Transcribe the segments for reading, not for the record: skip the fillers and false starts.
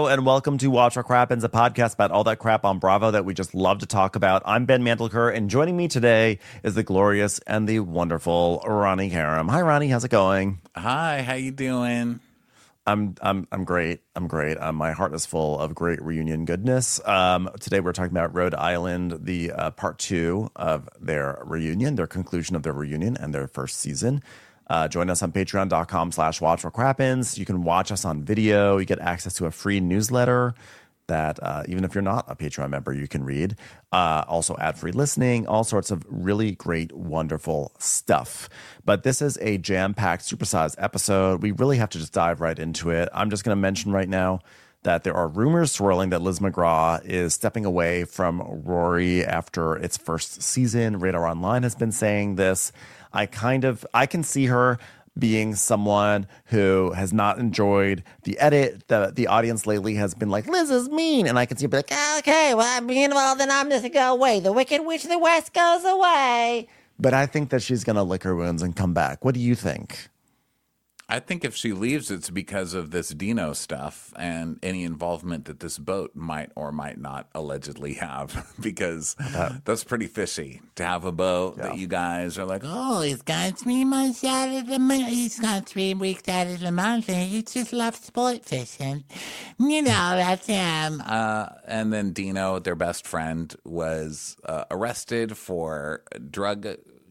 and welcome to Watch What Crappens, a podcast about all that crap on Bravo that we just love to talk about. I'm Ben Mandelker, and joining me today is the glorious and the wonderful Ronnie Karam. Hi, Ronnie. How's it going? Hi. How you doing? I'm great. I'm great. My heart is full of great reunion goodness. Today we're talking about Rhode Island, the part 2 of their reunion, their conclusion of their reunion and their first season. Join us on patreon.com/watchwhatcrappens. You can watch us on video. You get access to a free newsletter that even if you're not a Patreon member, you can read. Also ad-free listening, all sorts of really great, wonderful stuff. But this is a jam-packed, supersized episode. We really have to just dive right into it. I'm just going to mention right now that there are rumors swirling that Liz McGraw is stepping away from Rory after its first season. Radar Online has been saying this. I can see her being someone who has not enjoyed the edit. The audience lately has been like, Liz is mean. And I can see her be like, okay, well, I'm mean, well, then I'm just going to go away. The Wicked Witch of the West goes away. But I think that she's going to lick her wounds and come back. What do you think? I think if she leaves, it's because of this Dino stuff and any involvement that this boat might or might not allegedly have, because that's pretty fishy to have a boat that you guys are like, oh, he's got 3 months out of the month. He's got 3 weeks out of the month, and he just loves sport fishing. You know, that's him. And then Dino, their best friend, was arrested for drug,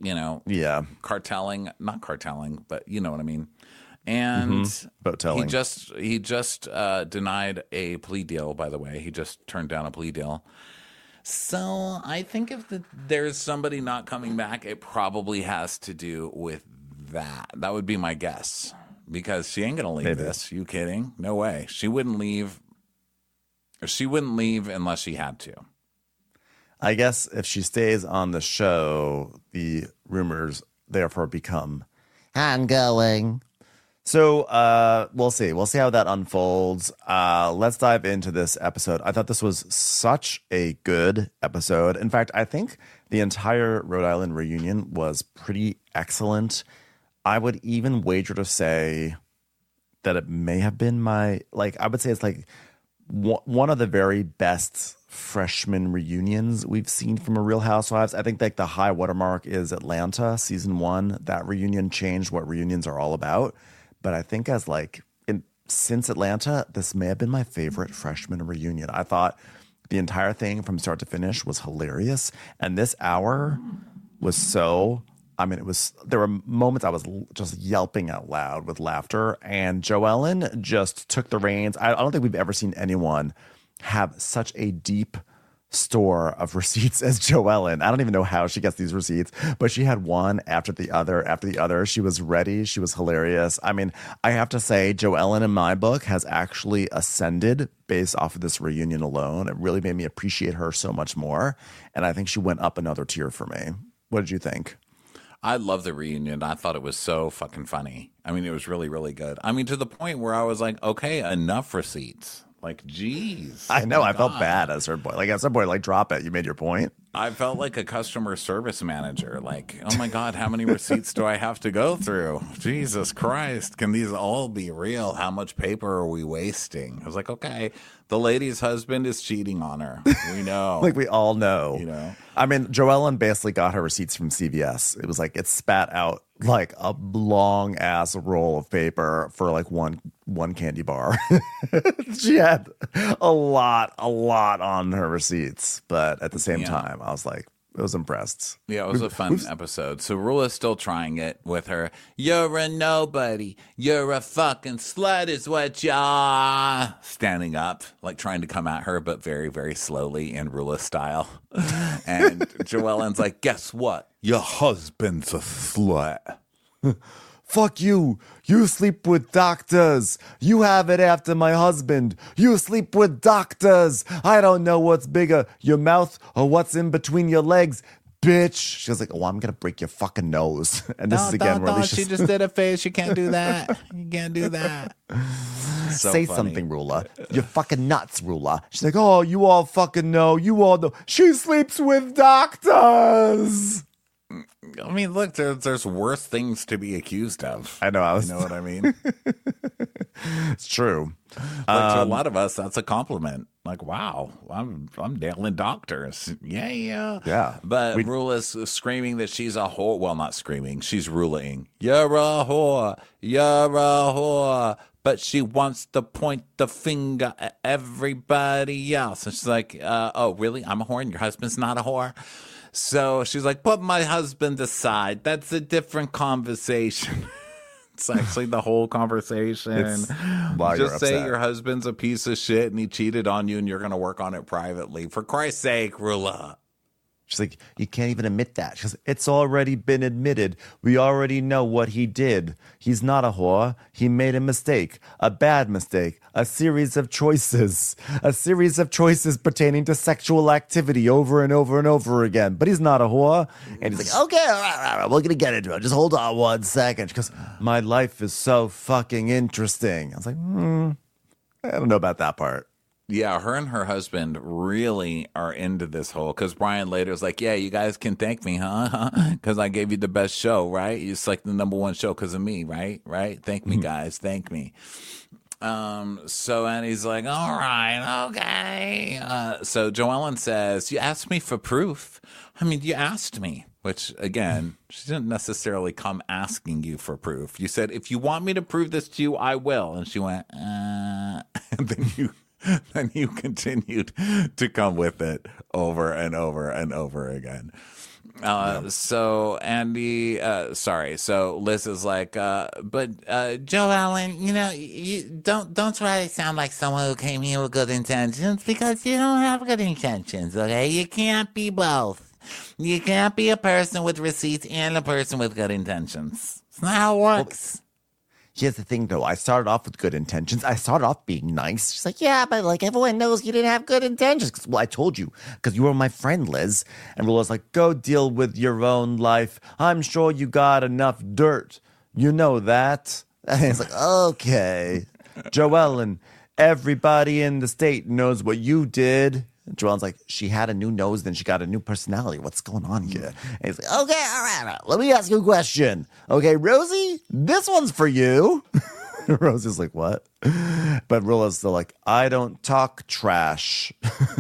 cartelling. Not cartelling, but you know what I mean. And he just denied a plea deal, by the way. He just turned down a plea deal. So I think if there's somebody not coming back, it probably has to do with that. That would be my guess. Because she ain't going to leave this. You kidding? No way. She wouldn't leave. She wouldn't leave unless she had to. I guess if she stays on the show, the rumors therefore become ongoing. So we'll see. We'll see how that unfolds. Let's dive into this episode. I thought this was such a good episode. In fact, I think the entire Rhode Island reunion was pretty excellent. I would even wager to say that it may have been I would say it's like one of the very best freshman reunions we've seen from a Real Housewives. I think like the high watermark is Atlanta, season 1. That reunion changed what reunions are all about. But I think since Atlanta, this may have been my favorite freshman reunion. I thought the entire thing from start to finish was hilarious. And this hour was there were moments I was just yelping out loud with laughter. And Joellen just took the reins. I don't think we've ever seen anyone have such a deep store of receipts as Joellen. I don't even know how she gets these receipts, but she had one after the other. She was ready. She was hilarious. I mean, I have to say, Joellen in my book has actually ascended based off of this reunion alone. It really made me appreciate her so much more. And I think she went up another tier for me. What did you think? I love the reunion. I thought it was so fucking funny. I mean, it was really, really good. I mean, to the point where I was like, okay, enough receipts. Like, geez. I know. I felt bad at a certain point. Like, at some point, like, drop it. You made your point. I felt like a customer service manager. Like, oh my God, how many receipts do I have to go through? Jesus Christ. Can these all be real? How much paper are we wasting? I was like, okay, the lady's husband is cheating on her. We know. Like, we all know. You know? I mean, Joellen basically got her receipts from CVS. It was like, it spat out like a long ass roll of paper for like one candy bar. She had a lot on her receipts, but at the same time, I was like, I was impressed. Yeah, it was a fun episode. So Rula's still trying it with her. You're a nobody. You're a fucking slut is what you are. Standing up, like trying to come at her, but very, very slowly in Rula style. And Joellen's like, guess what? Your husband's a slut. Fuck you. You sleep with doctors. You have it after my husband. You sleep with doctors. I don't know what's bigger, your mouth or what's in between your legs. Bitch. She was like, oh, I'm going to break your fucking nose. And this is again where she just did a face. You can't do that. You can't do that. So say funny. Something, Rula. You're fucking nuts, Rula. She's like, oh, you all fucking know. You all know. She sleeps with doctors. I mean, look, there's worse things to be accused of. I know. You know what I mean? It's true. Like to a lot of us, that's a compliment. Like, wow, I'm nailing doctors. Yeah. Yeah. But Rula's screaming that she's a whore. Well, not screaming. She's ruling. You're a whore. You're a whore. But she wants to point the finger at everybody else. And she's like, oh, really? I'm a whore and your husband's not a whore? So she's like, put my husband aside. That's a different conversation. It's actually the whole conversation. Just say your husband's a piece of shit and he cheated on you and you're going to work on it privately. For Christ's sake, Rula. She's like, you can't even admit that. She goes, it's already been admitted. We already know what he did. He's not a whore. He made a mistake, a bad mistake, a series of choices pertaining to sexual activity over and over and over again. But he's not a whore. And he's like, okay, all right, we're going to get into it. Just hold on 1 second. She goes, my life is so fucking interesting. I was like, I don't know about that part. Yeah, her and her husband really are into this whole, because Brian later was like, yeah, you guys can thank me, huh? Because I gave you the best show, right? It's like the #1 show because of me, right? Thank me, guys. Thank me. So, and he's like, all right, okay. So Joellen says, you asked me for proof. I mean, you asked me, which again, she didn't necessarily come asking you for proof. You said, if you want me to prove this to you, I will. And she went, and then you continued to come with it over and over and over again. So Andy, so Liz is like, but Joe Allen, you don't try to sound like someone who came here with good intentions, because you don't have good intentions, okay? You can't be both. You can't be a person with receipts and a person with good intentions. It's not how it works. Here's the thing, though. I started off with good intentions. I started off being nice. She's like, yeah, but like everyone knows you didn't have good intentions. Well, I told you, because you were my friend, Liz. And Rula's like, go deal with your own life. I'm sure you got enough dirt. You know that. And it's like, okay. Joellen, everybody in the state knows what you did. Joellen's like, she had a new nose, then she got a new personality. What's going on here? And he's like, okay, all right. Let me ask you a question. Okay, Rosie, this one's for you. Rosie's like, what? But Rula's still like, I don't talk trash.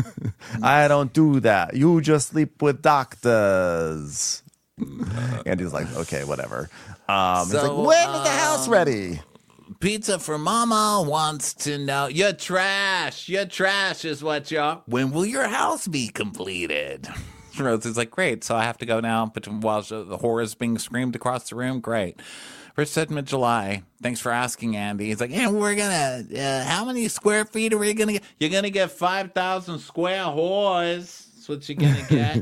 I don't do that. You just sleep with doctors. And he's like, okay, whatever. He's like, when is the house ready? Pizza for Mama wants to know, you're trash is what you are. When will your house be completed? Rosie's like, great, so I have to go now while the horror is being screamed across the room. Great. First said mid-July. Thanks for asking, Andy. He's like, yeah, we're gonna, how many square feet are we gonna get? You're gonna get 5,000 square whores. That's what you're gonna get.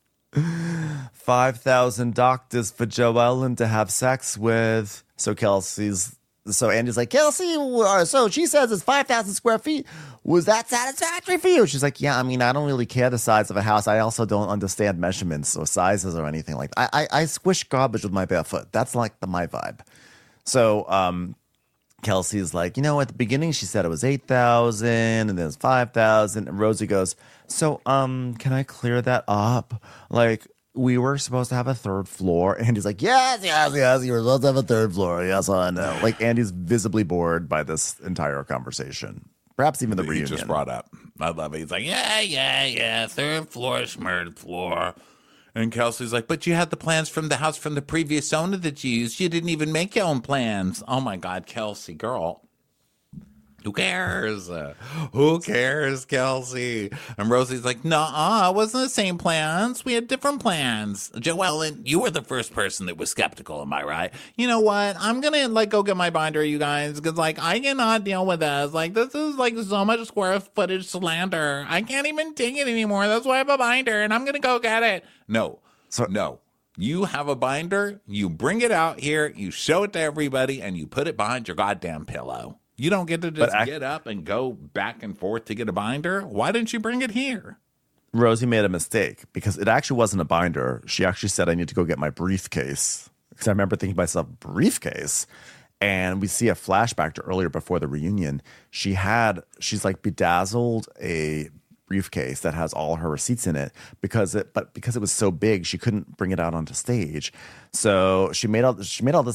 5,000 doctors for Joellen to have sex with. So Andy's like, Kelsey, so she says it's 5,000 square feet. Was that satisfactory for you? She's like, yeah, I mean, I don't really care the size of a house. I also don't understand measurements or sizes or anything like that. I squish garbage with my bare foot. That's like my vibe. So Kelsey's like, at the beginning she said it was 8,000 and then it's 5,000. And Rosie goes, so can I clear that up? Like, we were supposed to have a third floor. Andy's like, yes, you were supposed to have a third floor. Yes, I know. Like, Andy's visibly bored by this entire conversation. Perhaps even the reunion. He just brought up. I love it. He's like, yeah, third floor, schmurd floor. And Kelsey's like, but you had the plans from the house from the previous owner that you used. You didn't even make your own plans. Oh, my God, Kelsey, girl. Who cares? Who cares, Kelsey? And Rosie's like, nah, it wasn't the same plans. We had different plans. Joellen, you were the first person that was skeptical, am I right? You know what? I'm going to go get my binder, you guys, because I cannot deal with this. This is so much square footage slander. I can't even take it anymore. That's why I have a binder, and I'm going to go get it. No. You have a binder, you bring it out here, you show it to everybody, and you put it behind your goddamn pillow. You don't get to just get up and go back and forth to get a binder? Why didn't you bring it here? Rosie made a mistake because it actually wasn't a binder. She actually said, I need to go get my briefcase. Because I remember thinking to myself, briefcase? And we see a flashback to earlier before the reunion. She's bedazzled a briefcase that has all her receipts in it because it was so big, she couldn't bring it out onto stage. So she made all this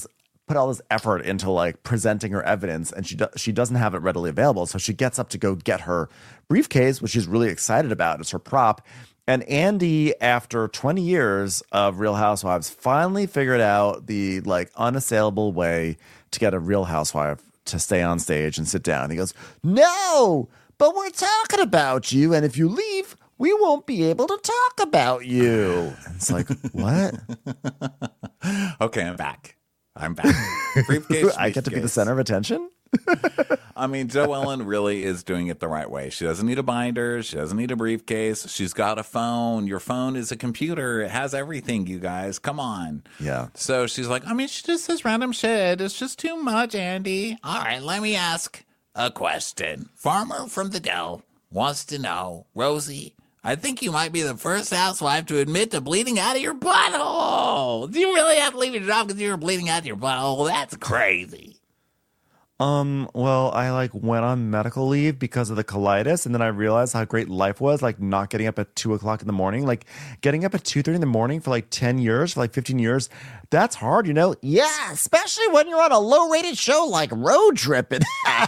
put all this effort into like presenting her evidence, and she doesn't have it readily available. So she gets up to go get her briefcase, which she's really excited about. It's her prop. And Andy, after 20 years of Real Housewives, finally figured out the like unassailable way to get a Real Housewife to stay on stage and sit down. He goes, "No, but we're talking about you, and if you leave, we won't be able to talk about you." And it's like, what? Okay, I'm back. Briefcase. I get to be the center of attention? I mean, Joe Ellen really is doing it the right way. She doesn't need a binder. She doesn't need a briefcase. She's got a phone. Your phone is a computer. It has everything, you guys. Come on. Yeah. So she's like, I mean, she just says random shit. It's just too much, Andy. All right, let me ask a question. Farmer from the Dell wants to know, Rosie, I think you might be the first housewife to admit to bleeding out of your butthole. Do you really have to leave your job because you were bleeding out of your butthole? That's crazy. Well, I like went on medical leave because of the colitis, and then I realized how great life was, like not getting up at 2:00 in the morning, like getting up at 2:30 in the morning for like 10 years, for like 15 years. That's hard, you know? Yeah, especially when you're on a low-rated show like Road Trippin'.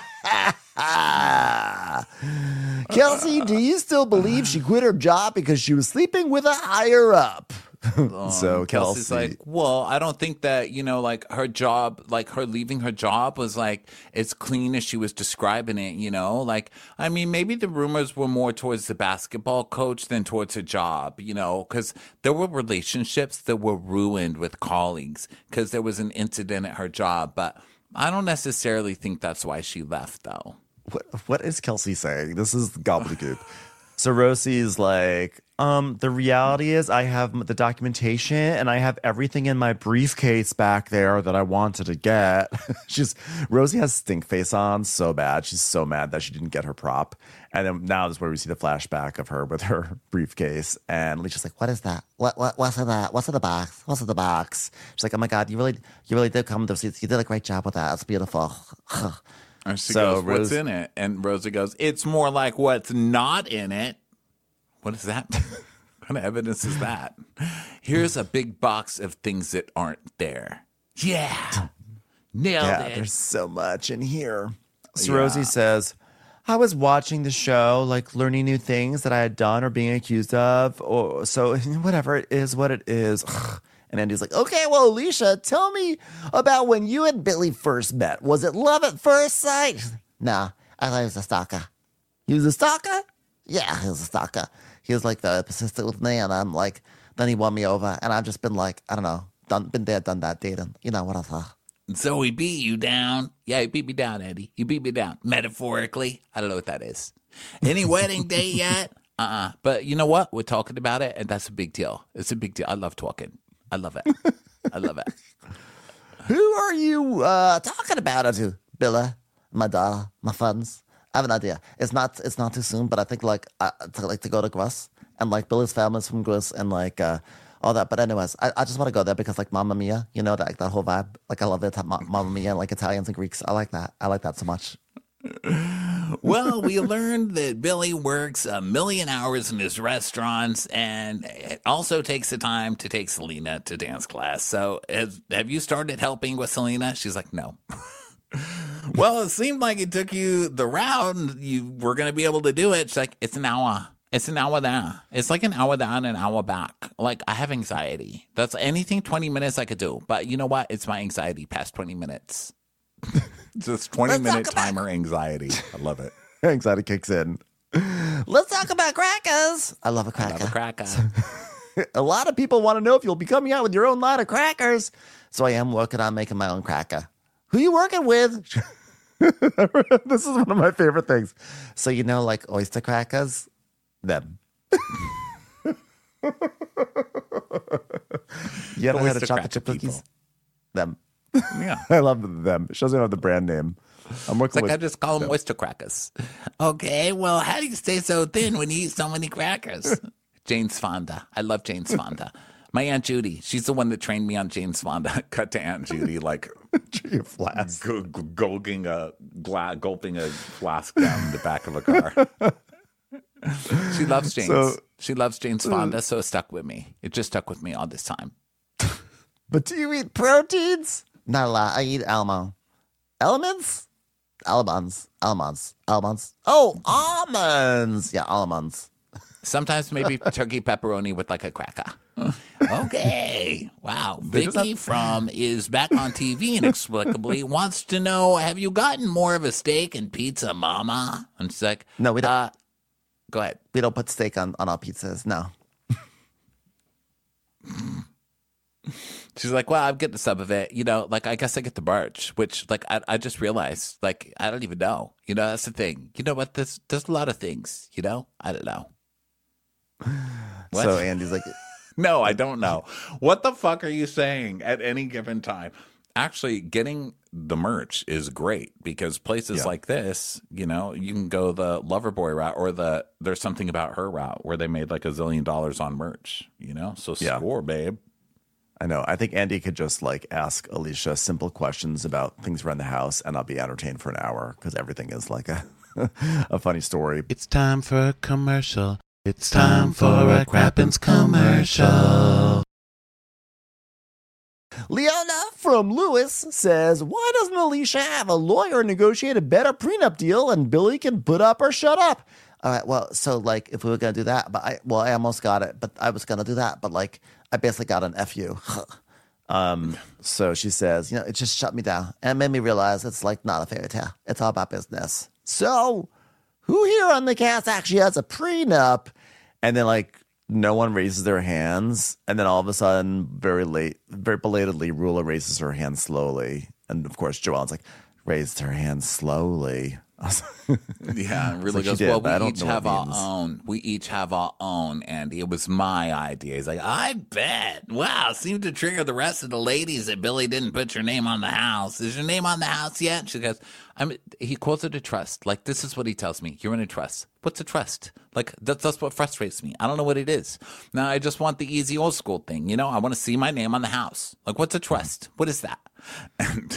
Kelsey, do you still believe she quit her job because she was sleeping with a higher up? So Kelsey's Kelsey, like, well, I don't think that, like her job, like her leaving her job was like as clean as she was describing it, like, I mean, maybe the rumors were more towards the basketball coach than towards her job, because there were relationships that were ruined with colleagues because there was an incident at her job. But I don't necessarily think that's why she left, though. what is Kelsey saying? This is gobbledygook. So Rosie's like, the reality is I have the documentation and I have everything in my briefcase back there that I wanted to get. Rosie has stink face on so bad. She's so mad that she didn't get her prop. And then now this is where we see the flashback of her with her briefcase. And Alicia's like, what is that? What's in that? What's in the box? What's in the box? She's like, oh my God, you really did come to see. You did a great job with that. It's beautiful. And she goes, what's in it? And Rosie goes, it's more like what's not in it. What does that mean? What kind of evidence is that? Here's a big box of things that aren't there. Yeah. Nailed it. There's so much in here. So Rosie says, I was watching the show, like learning new things that I had done or being accused of. Or so whatever it is, what it is. And Andy's like, okay, well, Alicia, tell me about when you and Billy first met. Was it love at first sight? Nah, I thought he was a stalker. He was a stalker? Yeah, he was a stalker. He was like persistent with me, and I'm like, then he won me over, and I've just been like, I don't know, been there, done that, dating. You know what I thought. So he beat you down? Yeah, he beat me down, Eddie. He beat me down. Metaphorically. I don't know what that is. Any wedding date yet? But you know what? We're talking about it, and that's a big deal. It's a big deal. I love talking. I love it. I love it. Who are you talking about? Billa, my daughter, my friends. I have an idea. It's not too soon, but I think to go to Gris, and like Billy's family's from Gris, and like all that. But anyways, I just want to go there because like Mamma Mia, that whole vibe. Like I love it, Mamma Mia, like Italians and Greeks. I like that. I like that so much. Well, we learned that Billy works 1 million hours in his restaurants and it also takes the time to take Selena to dance class. So have you started helping with Selena? She's like, no. Well, it seemed like it took you the route and you were going to be able to do it. She's like, it's an hour. It's an hour there. It's like an hour down, an hour back. Like, I have anxiety. That's anything 20 minutes I could do. But you know what? It's my anxiety past 20 minutes. Just 20-minute timer anxiety. I love it. Anxiety kicks in. Let's talk about crackers. I love a cracker. I love a cracker. A lot of people want to know if you'll be coming out with your own line of crackers. So I am working on making my own cracker. Who you working with? This is one of my favorite things. So like oyster crackers? Them. You ever had a chocolate chip cookies? Them. Yeah. I love them. She doesn't have the brand name. I'm working with I just call them oyster crackers. Okay, well, how do you stay so thin when you eat so many crackers? Jane's Fonda. I love Jane's Fonda. My Aunt Judy, she's the one that trained me on Jane's Fonda. Cut to Aunt Judy, like flask. Gulping a flask down the back of a car. She loves Jane's. She loves Jane's Fonda, so it stuck with me. It just stuck with me all this time. But do you eat proteins? Not a lot. I eat almond. Elements? Almonds. Oh, almonds. Yeah, almonds. Sometimes maybe turkey pepperoni with like a cracker. Okay. Wow. Vicky is back on TV inexplicably, wants to know, have you gotten more of a steak and pizza, mama? And she's like, no, we don't. Go ahead. We don't put steak on our pizzas. No. She's like, well, I'm getting some of it. Like, I guess I get the barge, which, like, I just realized, like, I don't even know. That's the thing. You know what? There's a lot of things, I don't know. What? So Andy's like, no, I don't know. What the fuck are you saying at any given time? Actually, getting the merch is great because places like this, you can go the Loverboy route or There's Something About Her route where they made like $1 zillion on merch, So score, babe. I know. I think Andy could just like ask Alicia simple questions about things around the house and I'll be entertained for an hour because everything is like a funny story. It's time for a commercial. It's time for a Crappens commercial. Leona from Lewis says, why doesn't Alicia have a lawyer negotiate a better prenup deal and Billy can put up or shut up? All right, well, so like if we were going to do that, but I almost got it, but I was going to do that, but like I basically got an FU. So she says, it just shut me down and it made me realize it's like not a fairy tale. It's all about business. So who here on the cast actually has a prenup? And then like no one raises their hands. And then all of a sudden, very belatedly, Rula raises her hand slowly. And of course, Joelle's like, raised her hand slowly. Yeah, it really goes, well, we each have our own. We each have our own, Andy. It was my idea. He's like, I bet. Wow, seemed to trigger the rest of the ladies that Billy didn't put your name on the house. Is your name on the house yet? She goes, he calls it a trust. Like, this is what he tells me. You're in a trust. What's a trust? Like, that's what frustrates me. I don't know what it is. Now, I just want the easy old school thing. I want to see my name on the house. Like, what's a trust? What is that? And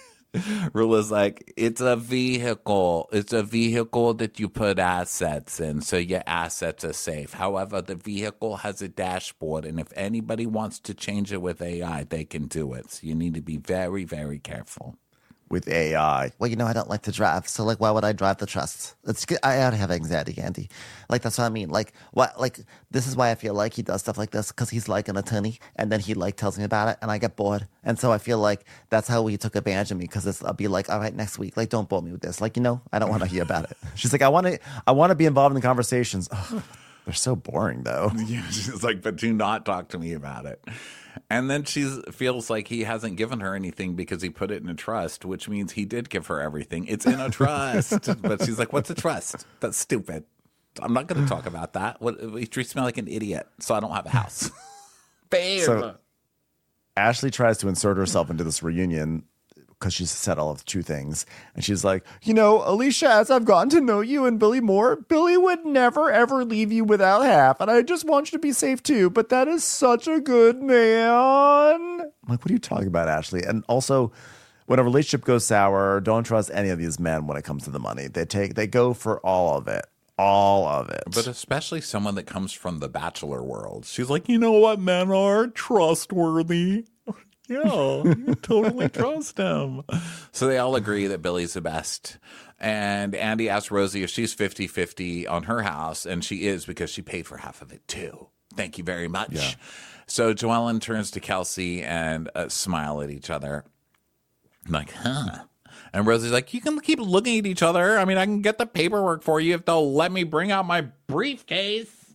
Rula's like, it's a vehicle. It's a vehicle that you put assets in, so your assets are safe. However, the vehicle has a dashboard, and if anybody wants to change it with AI, they can do it. So you need to be very, very careful. With AI. Well, I don't like to drive, so like, why would I drive the trust? I have anxiety, Andy. Like, that's what I mean. Like, what? Like, this is why I feel like he does stuff like this because he's like an attorney, and then he like tells me about it, and I get bored, and so I feel like that's how he took advantage of me because I'll be like, all right, next week, like, don't bore me with this, like, I don't want to hear about it. She's like, I want to be involved in the conversations. Ugh, they're so boring, though. Yeah, she's like, but do not talk to me about it. And then she feels like he hasn't given her anything because he put it in a trust, which means he did give her everything. It's in a trust. But she's like, what's a trust? That's stupid. I'm not going to talk about that. He treats me like an idiot, so I don't have a house. Babe. So Ashley tries to insert herself into this reunion because she's said all of the true things. And she's like, Alicia, as I've gotten to know you and Billy more, Billy would never, ever leave you without half. And I just want you to be safe too. But that is such a good man. I'm like, what are you talking about, Ashley? And also, when a relationship goes sour, don't trust any of these men when it comes to the money. They go for all of it. All of it. But especially someone that comes from the bachelor world. She's like, you know what men are? Trustworthy. Yeah, you totally trust him. So they all agree that Billy's the best. And Andy asks Rosie if she's 50-50 on her house, and she is because she paid for half of it too. Thank you very much. Yeah. So Joellen turns to Kelsey and smile at each other. I'm like, huh. And Rosie's like, you can keep looking at each other. I mean, I can get the paperwork for you if they'll let me bring out my briefcase.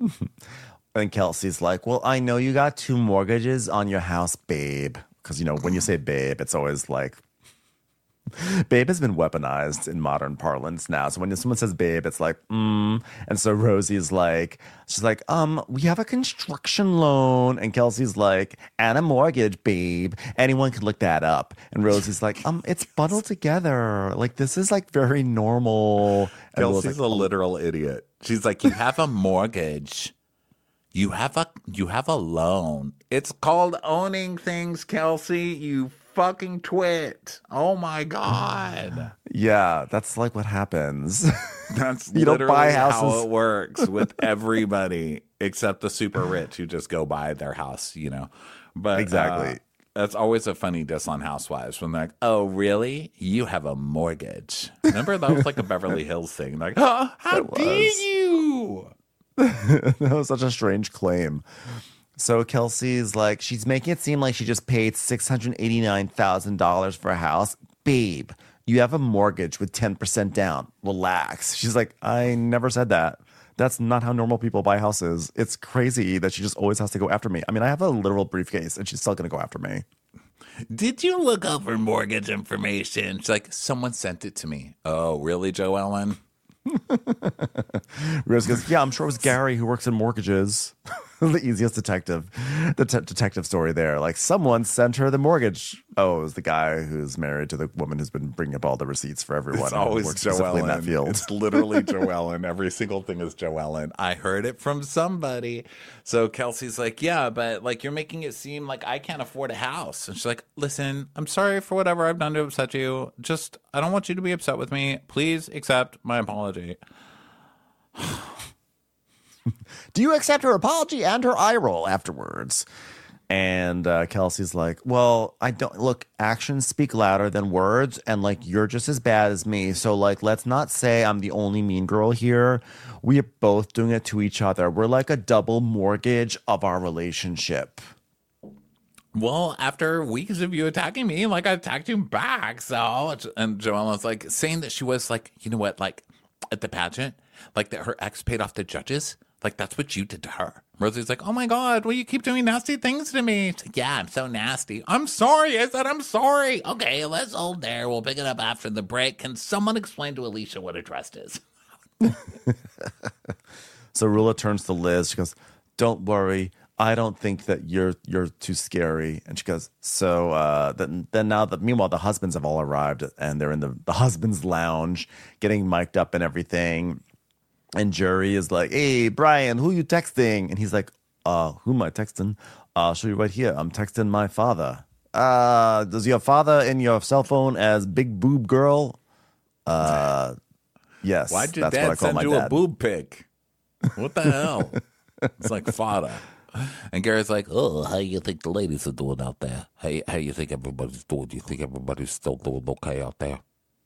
And Kelsey's like, well, I know you got 2 mortgages on your house, babe. Because, when you say babe, it's always like, babe has been weaponized in modern parlance now. So when someone says babe, it's like, And so Rosie's like, she's like, we have a construction loan. And Kelsey's like, and a mortgage, babe. Anyone could look that up. And Rosie's like, it's bundled together. Like, this is like very normal. And Kelsey's a literal idiot. She's like, you have a mortgage. You have a loan. It's called owning things, Kelsey. You fucking twit. Oh my God. Yeah, that's like what happens. That's you don't buy houses. How it works with everybody except the super rich who just go buy their house, But exactly. That's always a funny diss on Housewives when they're like, "Oh, really? You have a mortgage?" Remember that was like a Beverly Hills thing. Like, oh, how dare you? That was such a strange claim. So Kelsey's like, she's making it seem like she just paid $689,000 for a house. Babe, you have a mortgage with 10% down. Relax. She's like, I never said that. That's not how normal people buy houses. It's crazy that she just always has to go after me. I mean, I have a literal briefcase and she's still going to go after me. Did you look over mortgage information? She's like, someone sent it to me. Oh, really, Joellen? Rose goes, yeah, I'm sure it was Gary who works in mortgages. The easiest detective story there. Like, someone sent her the mortgage. Oh, it was the guy who's married to the woman who's been bringing up all the receipts for everyone. It's always Joellen. In that field. It's literally Joellen. Every single thing is Joellen. I heard it from somebody. So Kelsey's like, yeah, but like you're making it seem like I can't afford a house. And she's like, listen, I'm sorry for whatever I've done to upset you. Just, I don't want you to be upset with me. Please accept my apology. Do you accept her apology and her eye roll afterwards? And Kelsey's like, well, I don't look, actions speak louder than words. And like, you're just as bad as me. So like, let's not say I'm the only mean girl here. We are both doing it to each other. We're like a double mortgage of our relationship. Well, after weeks of you attacking me, like I attacked you back. So, and Joellen's like saying that she was like, you know what, like at the pageant, like that her ex paid off the judges. Like, that's what you did to her. Rosie's like, oh, my God, will you keep doing nasty things to me? It's like, yeah, I'm so nasty. I'm sorry. I said I'm sorry. Okay, let's hold there. We'll pick it up after the break. Can someone explain to Alicia what a dress is? So Rula turns to Liz. She goes, don't worry. I don't think that you're too scary. And she goes, so then now that meanwhile the husbands have all arrived and they're in the husband's lounge getting mic'd up and everything. And Jury is like, hey, Brian, who you texting? And he's like, who am I texting? I'll show you right here. I'm texting my father. Does your father in your cell phone as Big Boob Girl? Yes. Why'd your dad send you a boob pic? What the hell? It's like fodder. And Gary's like, oh, how you think the ladies are doing out there? How you think everybody's doing? Do you think everybody's still doing okay out there?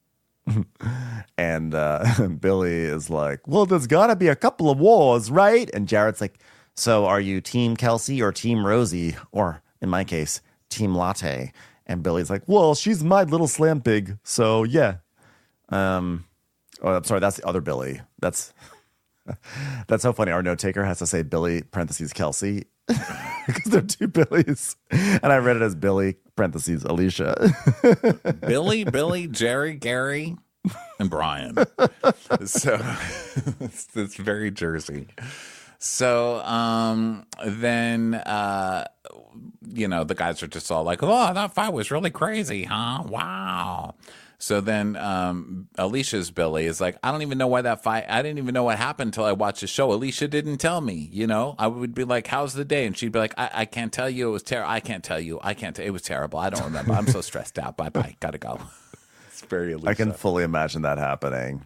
And Billy is like, well, there's got to be a couple of wars, right? And Jared's like, so are you Team Kelsey or Team Rosie? Or, in my case, Team Latte. And Billy's like, well, she's my little slam pig, so yeah. Oh, I'm sorry, that's the other Billy. That's so funny. Our note taker has to say Billy, parentheses, Kelsey. Because they're two Billys. And I read it as Billy, parentheses, Alicia. Billy, Jerry, Gary, and Brian. So it's very Jersey. So then, the guys are just all like, oh, that fight was really crazy, huh? Wow. So then Alicia's Billy is like, I don't even know why that fight, I didn't even know what happened until I watched the show. Alicia didn't tell me, I would be like, how's the day? And she'd be like, I can't tell you. It was terrible. I can't tell you. It was terrible. I don't remember. I'm so stressed out. Bye-bye. Gotta go. It's very Alicia. I can fully imagine that happening,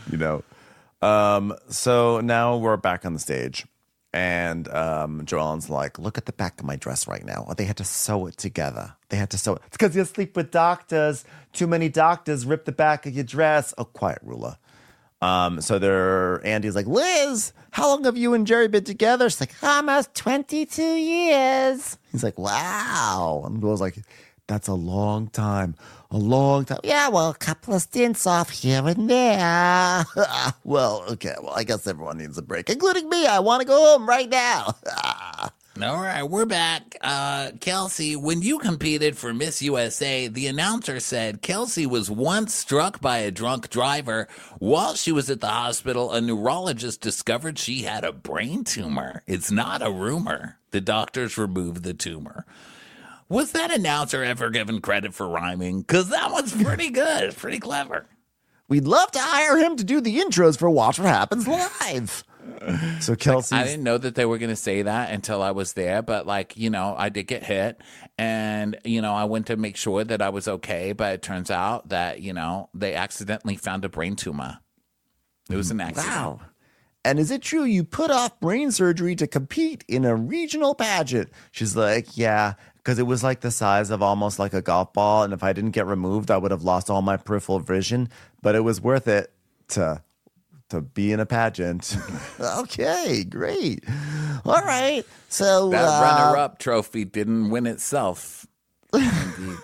So now we're back on the stage. And Joellen's like, look at the back of my dress right now. They had to sew it together. It's because you sleep with doctors. Too many doctors rip the back of your dress. Oh, quiet, Rula. So Andy's like, Liz, how long have you and Jerry been together? She's like, almost 22 years. He's like, wow. And Rula's like, that's a long time. A long time. Yeah, well, a couple of stints off here and there. Well, okay. Well, I guess everyone needs a break, including me. I want to go home right now. All right, we're back. Kelsey, when you competed for Miss USA, the announcer said Kelsey was once struck by a drunk driver. While she was at the hospital, a neurologist discovered she had a brain tumor. It's not a rumor. The doctors removed the tumor. Was that announcer ever given credit for rhyming? Because that one's pretty good. It's pretty clever. We'd love to hire him to do the intros for Watch What Happens Live. So Kelsey, I didn't know that they were going to say that until I was there. But I did get hit and, I went to make sure that I was okay. But it turns out that, they accidentally found a brain tumor. It was an accident. Wow. And is it true you put off brain surgery to compete in a regional pageant? She's like, yeah. because it was like the size of almost like a golf ball. And if I didn't get removed, I would have lost all my peripheral vision. But it was worth it to be in a pageant. Okay, great. All right. So That runner-up trophy didn't win itself. Indeed.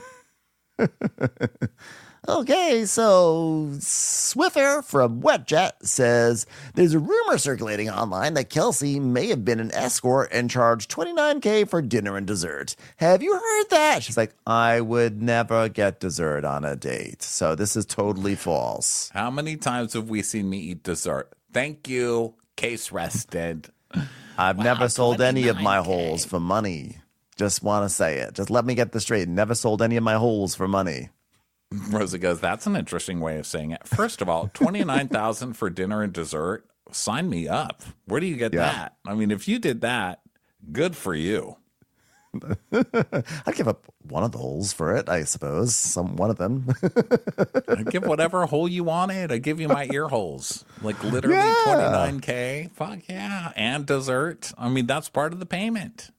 Okay, so Swiffer from WetJet says there's a rumor circulating online that Kelsey may have been an escort and charged $29K for dinner and dessert. Have you heard that? She's like, I would never get dessert on a date. So this is totally false. How many times have we seen me eat dessert? Thank you. Case rested. I've Wow, never sold any of my 29K. holes for money. Just want to say it. Just let me get this straight. Never sold any of my holes for money. Rosa goes, that's an interesting way of saying it. First of all, $29,000 for dinner and dessert. Sign me up. Where do you get that? I mean, if you did that, good for you. I'd give up one of the holes for it, I suppose. One of them. I'd give whatever hole you wanted. I'd give you my ear holes. Like literally Yeah. $29K. Fuck yeah. And dessert. I mean, that's part of the payment.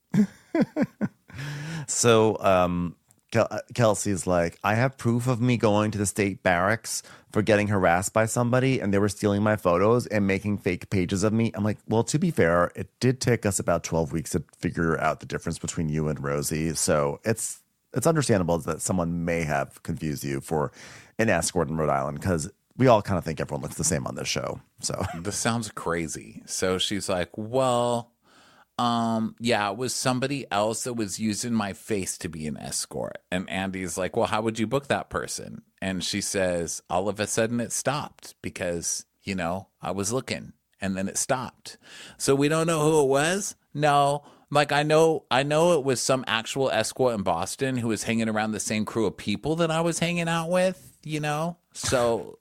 So Kelsey's like, I have proof of me going to the state barracks for getting harassed by somebody, and they were stealing my photos and making fake pages of me. I'm like, well, to be fair, it did take us about 12 weeks to figure out the difference between you and Rosie. So it's understandable that someone may have confused you for an escort in Rhode Island, because we all kind of think everyone looks the same on this show. So This sounds crazy. So she's like, well, yeah, it was somebody else that was using my face to be an escort. And Andy's like, well, how would you book that person? And she says, all of a sudden it stopped because, I was looking and then it stopped. So we don't know who it was. No, like I know it was some actual escort in Boston who was hanging around the same crew of people that I was hanging out with, So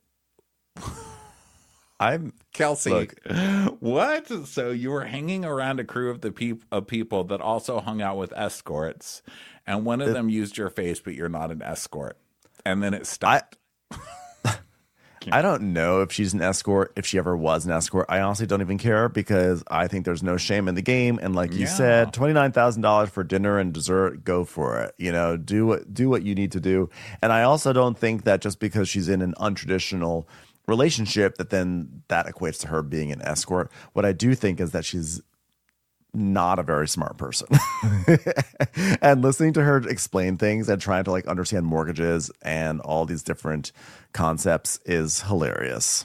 I'm Kelsey, Look. what? So you were hanging around a crew of people that also hung out with escorts, and one of them used your face, but you're not an escort, and then it stopped. I don't know if she's an escort, if she ever was an escort. I honestly don't even care, because I think there's no shame in the game. And like you said, $29,000 for dinner and dessert, go for it. Do what you need to do. And I also don't think that just because she's in an untraditional relationship that equates to her being an escort. What I do think is that she's not a very smart person. And listening to her explain things and trying to understand mortgages and all these different concepts is hilarious.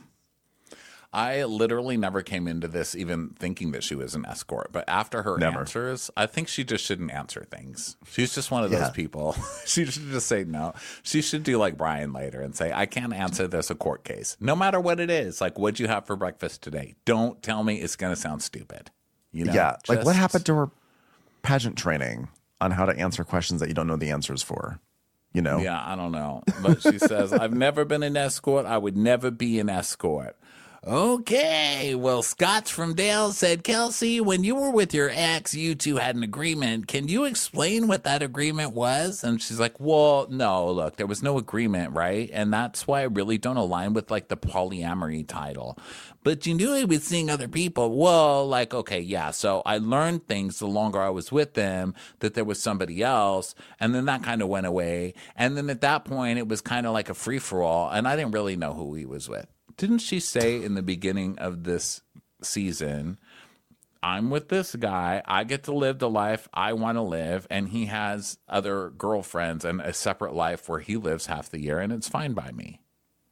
I literally never came into this even thinking that she was an escort, but after her answers, I think she just shouldn't answer things. She's just one of those people. She should just say no. She should do like Brian later and say, I can't answer this a court case, no matter what it is. Like, what'd you have for breakfast today? Don't tell me it's going to sound stupid. Like what happened to her pageant training on how to answer questions that you don't know the answers for? Yeah, I don't know. But she says, I've never been an escort. I would never be an escort. Okay, well, Scott from Dale said, Kelsey, when you were with your ex, you two had an agreement. Can you explain what that agreement was? And she's like, well, no, look, there was no agreement, right? And that's why I really don't align with the polyamory title. But you knew he was seeing other people. Well, okay, yeah. So I learned things the longer I was with them, that there was somebody else. And then that kind of went away. And then at that point, it was kind of like a free-for-all. And I didn't really know who he was with. Didn't she say in the beginning of this season, I'm with this guy, I get to live the life I want to live, and he has other girlfriends and a separate life where he lives half the year, and it's fine by me.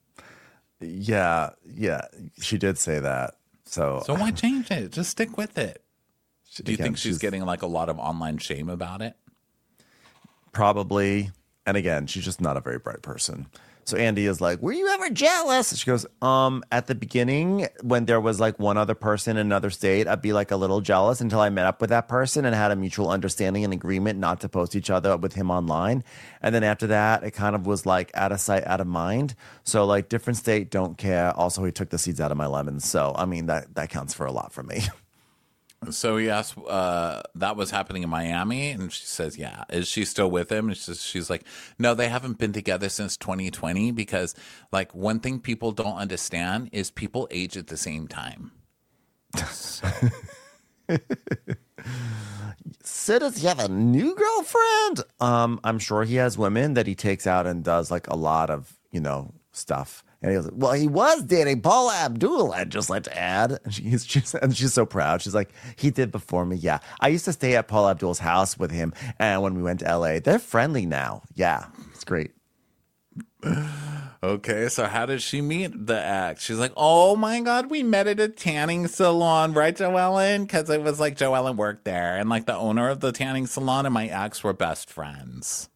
Yeah, she did say that. So why change it? Just stick with it. Do you think she's getting a lot of online shame about it? Probably. And again, she's just not a very bright person. So Andy is like, were you ever jealous? She goes, at the beginning, when there was one other person in another state, I'd be a little jealous until I met up with that person and had a mutual understanding and agreement not to post each other with him online. And then after that, it kind of was out of sight, out of mind. So different state, don't care. Also, he took the seeds out of my lemons. So, I mean, that counts for a lot for me. So he asked, that was happening in Miami, and she says, yeah. Is she still with him? And she's like, no, they haven't been together since 2020 because, one thing people don't understand is people age at the same time. So. So does he have a new girlfriend? I'm sure he has women that he takes out and does like a lot of, stuff. And he goes, well, he was dating Paula Abdul, I'd just like to add. And she's so proud. She's like, he did before me. Yeah. I used to stay at Paula Abdul's house with him. And when we went to LA, they're friendly now. Yeah. It's great. Okay, so how did she meet the ex? She's like, oh my God, we met at a tanning salon, right, Joellen? Because it was like Joellen worked there. And like the owner of the tanning salon and my ex were best friends.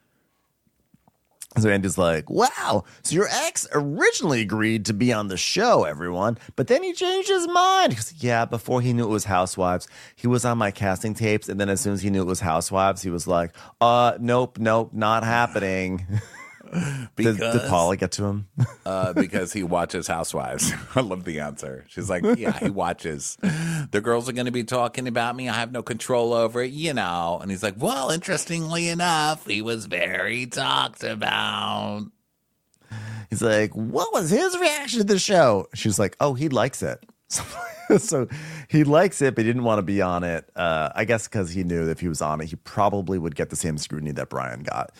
So Andy's like, wow, so your ex originally agreed to be on the show, everyone, but then he changed his mind. Yeah, before he knew it was Housewives, he was on my casting tapes, and then as soon as he knew it was Housewives, he was like, nope, not happening. Did Paula get to him? Because he watches Housewives. I love the answer. She's like, yeah, he watches. The girls are going to be talking about me. I have no control over it, And he's like, well, interestingly enough, he was very talked about. He's like, what was his reaction to the show? She's like, oh, he likes it. So he likes it, but he didn't want to be on it. I guess because he knew that if he was on it, he probably would get the same scrutiny that Brian got.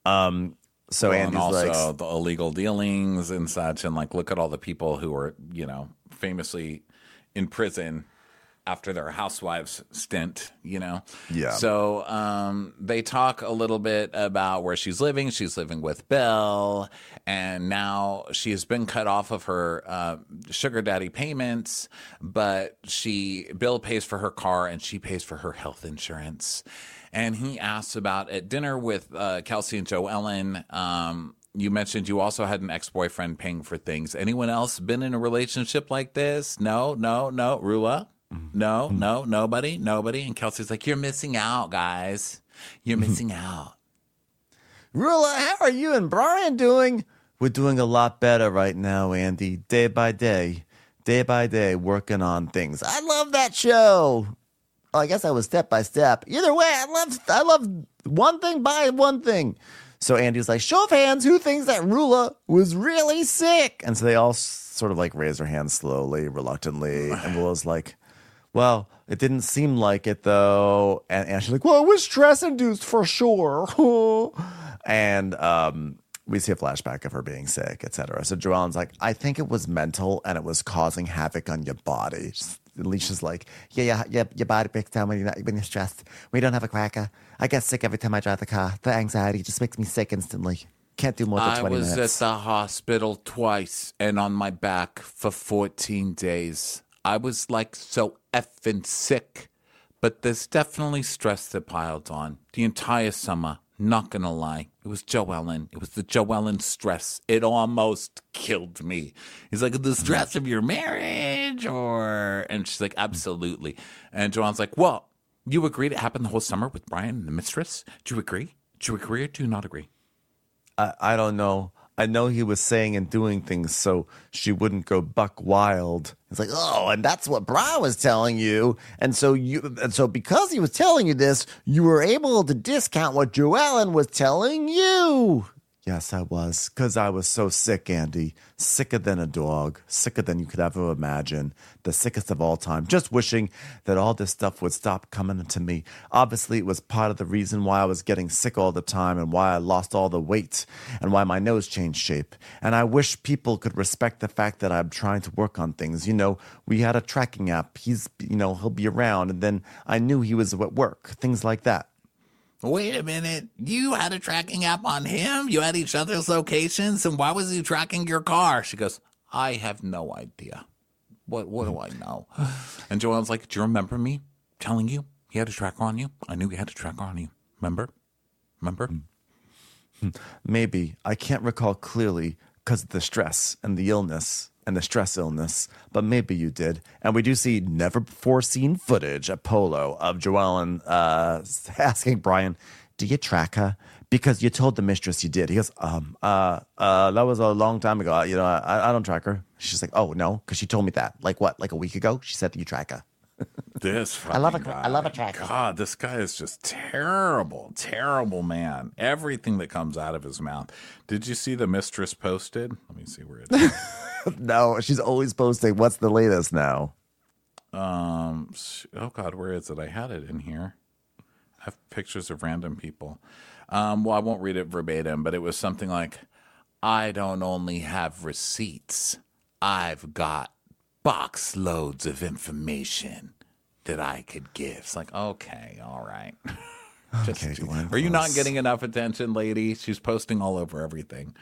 So well, Andy's and also like, the illegal dealings and such, and like look at all the people who were, famously in prison after their housewives stint, Yeah. So they talk a little bit about where she's living. She's living with Bill, and now she has been cut off of her sugar daddy payments, but Bill pays for her car and she pays for her health insurance. And he asks about at dinner with Kelsey and Joellen. You mentioned you also had an ex-boyfriend paying for things. Anyone else been in a relationship like this? No. Rula? No, nobody. And Kelsey's like, you're missing out, guys. You're missing out. Rula, how are you and Brian doing? We're doing a lot better right now, Andy. Day by day, working on things. I love that show. Oh, I guess I was step by step. Either way, I love one thing by one thing. So Andy's like, show of hands, who thinks that Rula was really sick? And so they all sort of like raise their hands slowly, reluctantly. And Rula's like, well, it didn't seem like it though. And she's like, well, it was stress-induced for sure. And we see a flashback of her being sick, etc. So Joellen's like, I think it was mental and it was causing havoc on your body. Alicia's like, yeah, your body breaks down when you're stressed. We don't have a cracker. I get sick every time I drive the car. The anxiety just makes me sick instantly. Can't do more than 20 minutes. I was at the hospital twice and on my back for 14 days. I was like so effing sick. But there's definitely stress that piled on the entire summer. Not gonna lie, it was Joellen. It was the Joellen stress. It almost killed me. He's like, the stress of your marriage, and she's like, absolutely. And Joellen's like, well, you agreed it happened the whole summer with Brian and the mistress? Do you agree? Do you agree or do you not agree? I don't know. I know he was saying and doing things so she wouldn't go buck wild. It's like, oh, and that's what Brian was telling you. And so because he was telling you this, you were able to discount what Joellen was telling you. Yes, I was, because I was so sick, Andy. Sicker than a dog. Sicker than you could ever imagine. The sickest of all time. Just wishing that all this stuff would stop coming to me. Obviously, it was part of the reason why I was getting sick all the time and why I lost all the weight and why my nose changed shape. And I wish people could respect the fact that I'm trying to work on things. We had a tracking app. He'll be around. And then I knew he was at work. Things like that. Wait a minute. You had a tracking app on him? You had each other's locations? And why was he tracking your car? She goes, I have no idea. What do I know? And Joellen's like, do you remember me telling you he had a tracker on you? I knew he had a tracker on you. Remember? Maybe. I can't recall clearly because of the stress and the illness. And the stress illness, but maybe you did. And we do see never before seen footage at Polo of Joellen asking Brian, do you track her? Because you told the mistress you did. He goes, that was a long time ago. I don't track her. She's like, oh, no, because she told me that. Like what? Like a week ago? She said that you track her. I love a tracker. God, this guy is just terrible man. Everything that comes out of his mouth. Did you see the mistress posted? Let me see where it is. No, she's always posting. What's the latest now? Oh God, where is it? I had it in here. have pictures of random people. Well, I won't read it verbatim, but it was something like, I don't only have receipts. I've got box loads of information that I could give. It's like, okay, all right. Okay, Glenn Are you not Close. getting enough attention, lady? She's posting all over everything.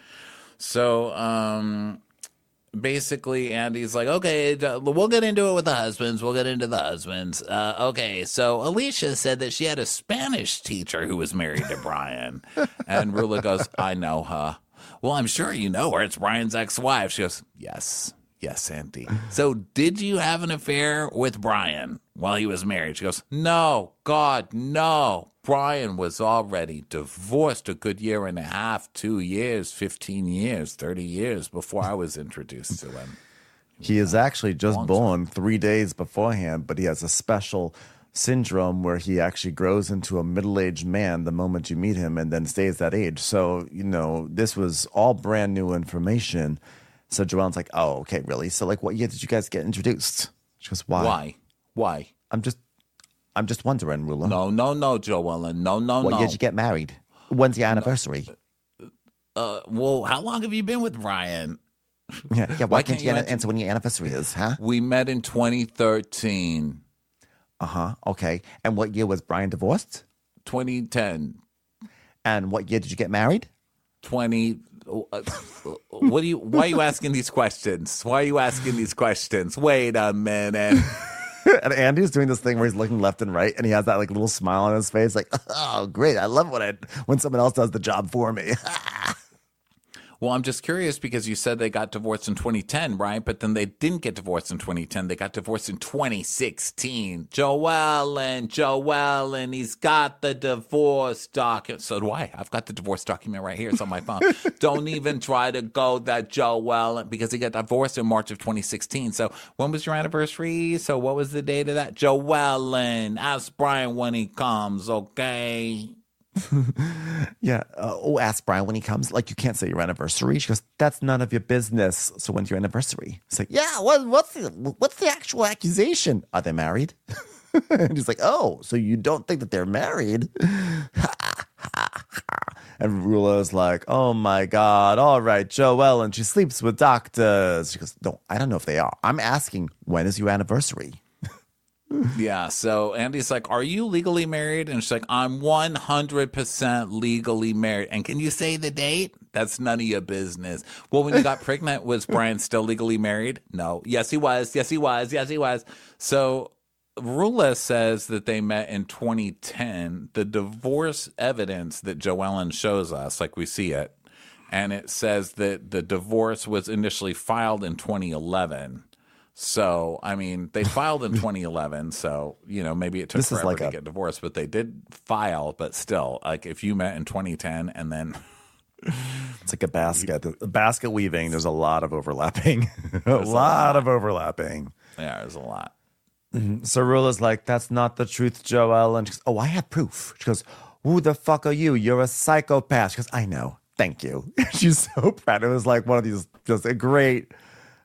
So, basically, Andy's like, okay, we'll get into it with the husbands. We'll get into the husbands. Okay, so Alicia said that she had a Spanish teacher who was married to Brian. And Rula goes, I know her. Well, I'm sure you know her. It's Brian's ex-wife. She goes, yes. Yes, Andy. So did you have an affair with Brian while he was married? She goes, no, God, no. Brian was already divorced a good year and a half, 2 years, 15 years, 30 years before I was introduced to him. He is actually just Long born 3 days beforehand, but he has a special syndrome where he actually grows into a middle-aged man the moment you meet him and then stays that age. So, this was all brand new information. So Joellen's like, oh, okay, really? So, like, what year did you guys get introduced? She goes, why? Why? I'm just wondering, Rula. No, Joellen. No. What year did you get married? When's your anniversary? Well, how long have you been with Brian? Yeah, why can't can't you you answer when your anniversary is, huh? We met in 2013, Uh-huh, okay. And what year was Brian divorced? 2010, And what year did you get married? 20. Why are you asking these questions? Why are you asking these questions? Wait a minute. And Andy's doing this thing where he's looking left and right, and he has that like little smile on his face, like, oh, great. I love when someone else does the job for me. Well, I'm just curious because you said they got divorced in 2010, right? But then they didn't get divorced in 2010. They got divorced in 2016. Joellen, he's got the divorce document. So do I. I've got the divorce document right here. It's on my phone. Don't even try to go that Joellen, because he got divorced in March of 2016. So when was your anniversary? So what was the date of that? Joellen, ask Brian when he comes, okay? Yeah. Ask Brian when he comes. Like, you can't say your anniversary. She goes, that's none of your business. So when's your anniversary? It's like, yeah, what's the actual accusation? Are they married? And he's like, oh, so you don't think that they're married? And Rula's like, oh my God, all right, Joellen, she sleeps with doctors. She goes, no, I don't know if they are. I'm asking, when is your anniversary? Yeah, so Andy's like, are you legally married? And she's like, I'm 100% legally married. And can you say the date? That's none of your business. Well, when you got pregnant, was Brian still legally married? No. Yes, he was. Yes, he was. Yes, he was. So Rula says that they met in 2010. The divorce evidence that Joellen shows us, like we see it, and it says that the divorce was initially filed in 2011. So, I mean, they filed in 2011, so, maybe it took This is forever like to a- get divorced, but they did file, but still, like, if you met in 2010 and then, It's like a basket. The basket weaving, there's a lot of overlapping. a lot of overlapping. yeah, there's a lot. So Rula's like, that's not the truth, Joelle. And she goes, oh, I have proof. She goes, who the fuck are you? You're a psychopath. She goes, I know. Thank you. She's so proud. It was like one of these, just a great,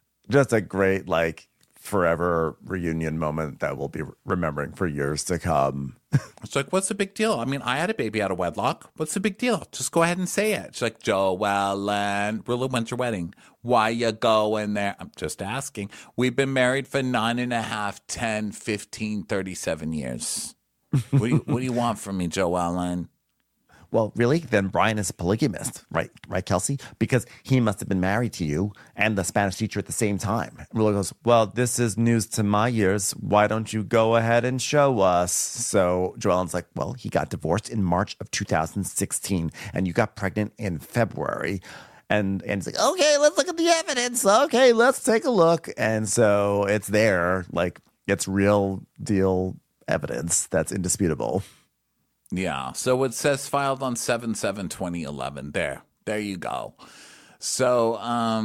like, forever reunion moment that we'll be remembering for years to come. It's like, what's the big deal? I mean, I had a baby out of wedlock. What's the big deal? Just go ahead and say it. She's like, Joellen, Rula, when's your wedding? Why you going there? I'm just asking. We've been married for 9.5, 10, 15, 37 years. What do you want from me, Joellen? Well, really? Then Brian is a polygamist, right? Right, Kelsey? Because he must have been married to you and the Spanish teacher at the same time. Rula goes, well, this is news to my ears. Why don't you go ahead and show us? So Joellen's like, well, he got divorced in March of 2016, and you got pregnant in February. And he's like, okay, let's look at the evidence. Okay, let's take a look. And so it's there. Like, it's real deal evidence that's indisputable. Yeah. So it says filed on 7/7/2011. There you go. So,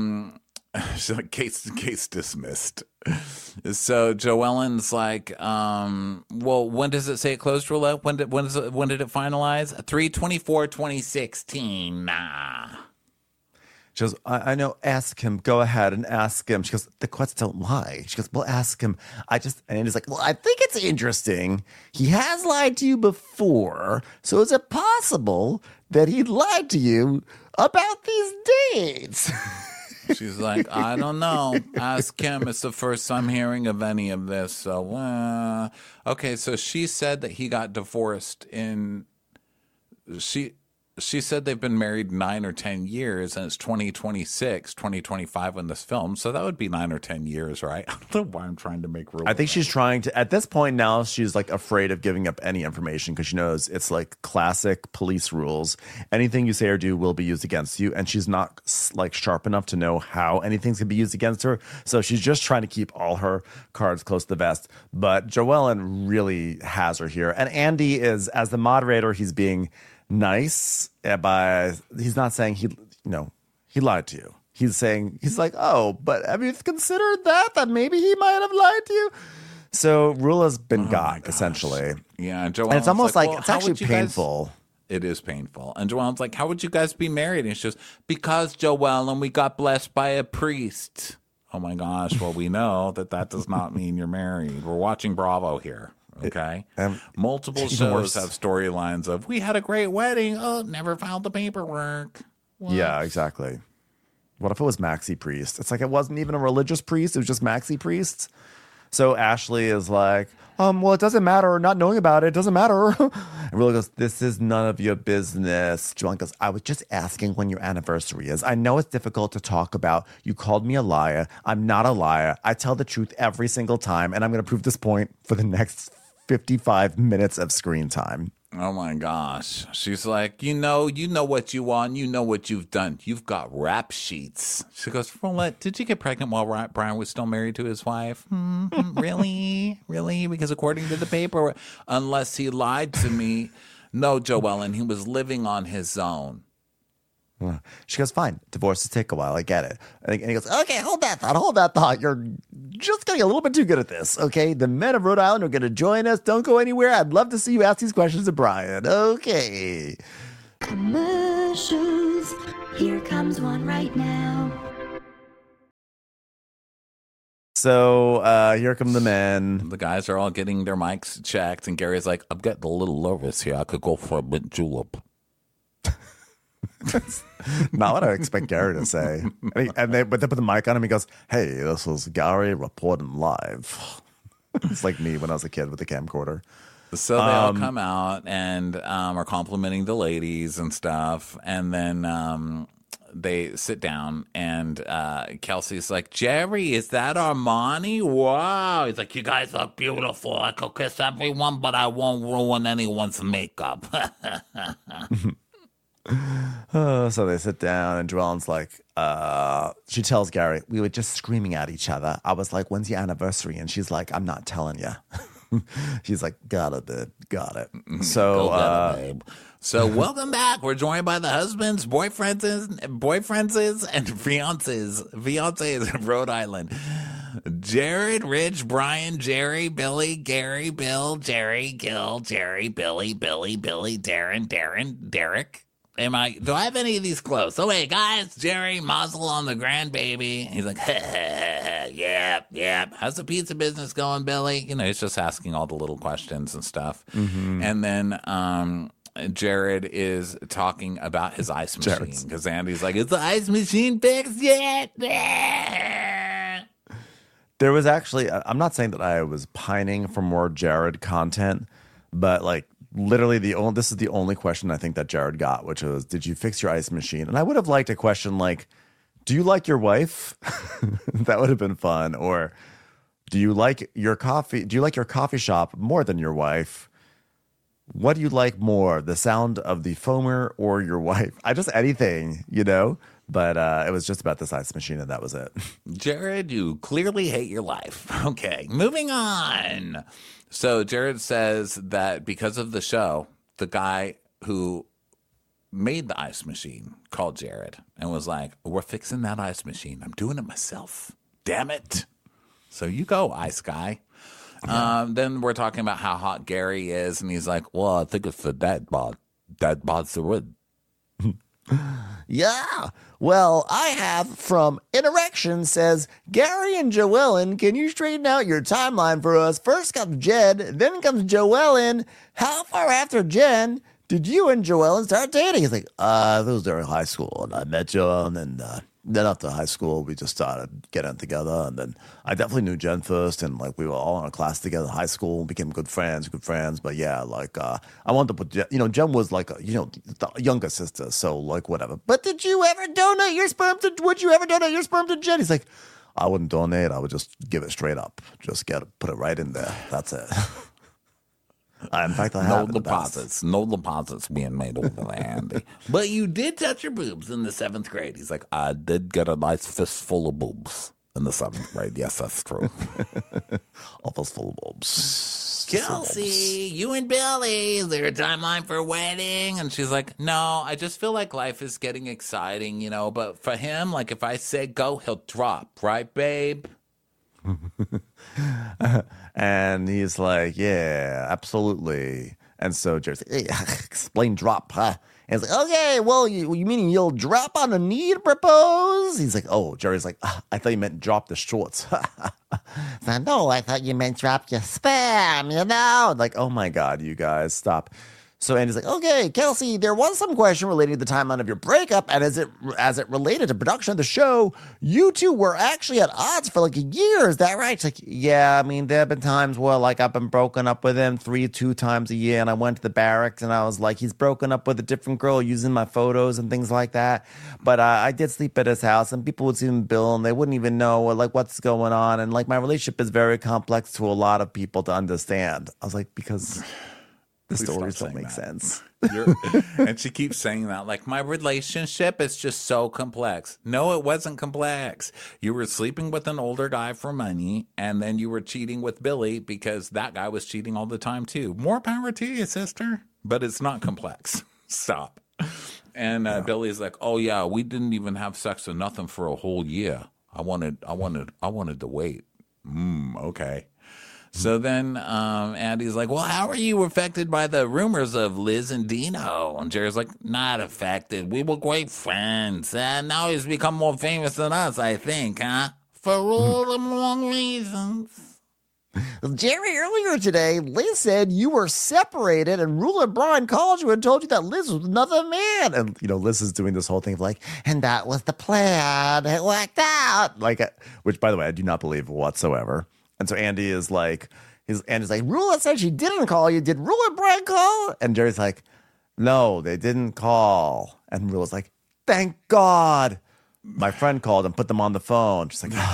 so case dismissed. So Joellen's like, well, when does it say it closed, Rula? When did it finalize? 3/24/2016. Nah. She goes, I know, ask him. Go ahead and ask him. She goes, the questions don't lie. She goes, well, ask him. And Andy's like, well, I think it's interesting. He has lied to you before. So is it possible that he lied to you about these dates? She's like, I don't know. Ask him. It's the first I'm hearing of any of this. So, okay. So she said that he got divorced She said they've been married 9 or 10 years, and it's 2026, 2025 when this film. So that would be 9 or 10 years, right? I don't know why I'm trying to make rules. I think she's trying to, at this point now, she's like afraid of giving up any information because she knows it's like classic police rules. Anything you say or do will be used against you. And she's not like sharp enough to know how anything's going to be used against her. So she's just trying to keep all her cards close to the vest. But Joellen really has her here. And Andy is, as the moderator, he's being nice, but he's not saying he lied to you. He's like, oh, but have you considered that maybe he might have lied to you? So Rula's been got, essentially. Yeah, and Joelle's it's almost like well, it's actually painful. It is painful. And Joelle's like, how would you guys be married? And she goes, because Joelle and we got blessed by a priest. Oh my gosh, well, we know that does not mean you're married. We're watching Bravo here. Okay. Multiple shows have storylines of we had a great wedding. Oh, never filed the paperwork. What? Yeah, exactly. What if it was Maxi Priest? It's like it wasn't even a religious priest. It was just Maxi Priests. So Ashley is like, well, it doesn't matter. Not knowing about it doesn't matter. And Rula goes, this is none of your business. Joellen goes, I was just asking when your anniversary is. I know it's difficult to talk about. You called me a liar. I'm not a liar. I tell the truth every single time. And I'm going to prove this point for the next 55 minutes of screen time. Oh my gosh. She's like, you know what you want. You know what you've done. You've got rap sheets. She goes, Roulette, did you get pregnant while Brian was still married to his wife? Really? Really? Because according to the paper, unless he lied to me, no, Joellen, he was living on his own. She goes, fine. Divorces take a while. I get it. And he goes, okay, hold that thought. You're just getting a little bit too good at this, okay? The men of Rhode Island are going to join us. Don't go anywhere. I'd love to see you ask these questions to Brian. Okay. Commercials. Here comes one right now. So here come the men. The guys are all getting their mics checked, and Gary's like, I'm getting a little nervous here. I could go for a mint julep. Not what I expect Gary to say. But they put the mic on him. He goes, hey, this is Gary reporting live. It's like me when I was a kid with the camcorder. So they all come out and are complimenting the ladies and stuff. And then they sit down and Kelsey's like, Jerry, is that Armani? Wow. He's like, you guys look beautiful. I could kiss everyone, but I won't ruin anyone's makeup. So they sit down and Joellen's like, she tells Gary, we were just screaming at each other. I was like, when's your anniversary? And she's like, I'm not telling you. She's like, got it, babe. Got it. So, So welcome back. We're joined by the husbands, boyfriends, and fiancés in Rhode Island. Jared, Rich, Brian, Jerry, Billy, Gary, Bill, Jerry, Gil, Jerry, Billy, Darren, Derek. Do I have any of these close? So wait, guys, Jerry, muzzle on the grandbaby. He's like, yeah. How's the pizza business going, Billy? He's just asking all the little questions and stuff. Mm-hmm. And then Jared is talking about his ice machine because Andy's like, is the ice machine fixed yet? There was actually, I'm not saying that I was pining for more Jared content, but like literally this is the only question I think that Jared got, which was, did you fix your ice machine? And I would have liked a question like, do you like your wife? That would have been fun. Or do you like your coffee? Do you like your coffee shop more than your wife? What do you like more, the sound of the foamer or your wife? Anything, But it was just about this ice machine, and that was it. Jared, you clearly hate your life. Okay, moving on. So Jared says that because of the show, the guy who made the ice machine called Jared and was like, we're fixing that ice machine. I'm doing it myself. Damn it. So you go, ice guy. Yeah. Then we're talking about how hot Gary is, and he's like, well, I think it's the dad bod. Dad bod's the wood. Yeah. Well, I have from Interaction says, Gary and Joellen, can you straighten out your timeline for us? First comes Jed, then comes Joellen. How far after Jen did you and Joellen start dating? He's like, it was during high school, and I met Joellen, and then after high school, we just started getting together, and then I definitely knew Jen first, and like we were all in a class together in high school, and became good friends. But yeah, like I wanted to put Jen, Jen was like the younger sister, so like whatever. But would you ever donate your sperm to Jen? He's like, I wouldn't donate. I would just give it straight up, just put it right in there. That's it. In fact, I have no deposits being made over there, Andy. But you did touch your boobs in the 7th grade. He's like, I did get a nice fistful of boobs in the 7th grade. Yes, that's true. A fistful of boobs. Kelsey, you and Billy, is there a timeline for a wedding? And she's like, no, I just feel like life is getting exciting, But for him, like if I say go, he'll drop, right, babe? And he's like, yeah, absolutely. And so Jerry's like, hey, explain drop, huh? And he's like, okay, well, you mean you'll drop on a knee to propose? He's like, oh, Jerry's like, I thought you meant drop the shorts. No, I thought you meant drop your spam, Like, oh my God, you guys, stop. So Andy's like, okay, Kelsey, there was some question relating to the timeline of your breakup, and as it related to production of the show, you two were actually at odds for like a year. Is that right? It's like, yeah, I mean, there have been times where like I've been broken up with him 2 times a year, and I went to the barracks and I was like, he's broken up with a different girl using my photos and things like that. But I did sleep at his house, and people would see him bill, and they wouldn't even know like what's going on, and like my relationship is very complex to a lot of people to understand. I was like, because the stories don't make sense. And she keeps saying that, like, my relationship is just so complex. No, it wasn't complex. You were sleeping with an older guy for money, and then you were cheating with Billy because that guy was cheating all the time, too. More power to you, sister. But it's not complex. Stop. And Billy's like, oh, yeah, we didn't even have sex or nothing for a whole year. I wanted to wait. Okay. So then Andy's like, well, how are you affected by the rumors of Liz and Dino? And Jerry's like, not affected. We were great friends. And now he's become more famous than us, I think, huh? For all the wrong reasons. Jerry, earlier today, Liz said you were separated, and Rule and Brian called you and told you that Liz was another man. And, Liz is doing this whole thing of like, and that was the plan. It worked out. Like, which, by the way, I do not believe whatsoever. And so Andy is like, Andy's like, Rula said she didn't call you. Did Rula and Brian call? And Jerry's like, no, they didn't call. And Rula's like, thank God. My friend called and put them on the phone. She's like,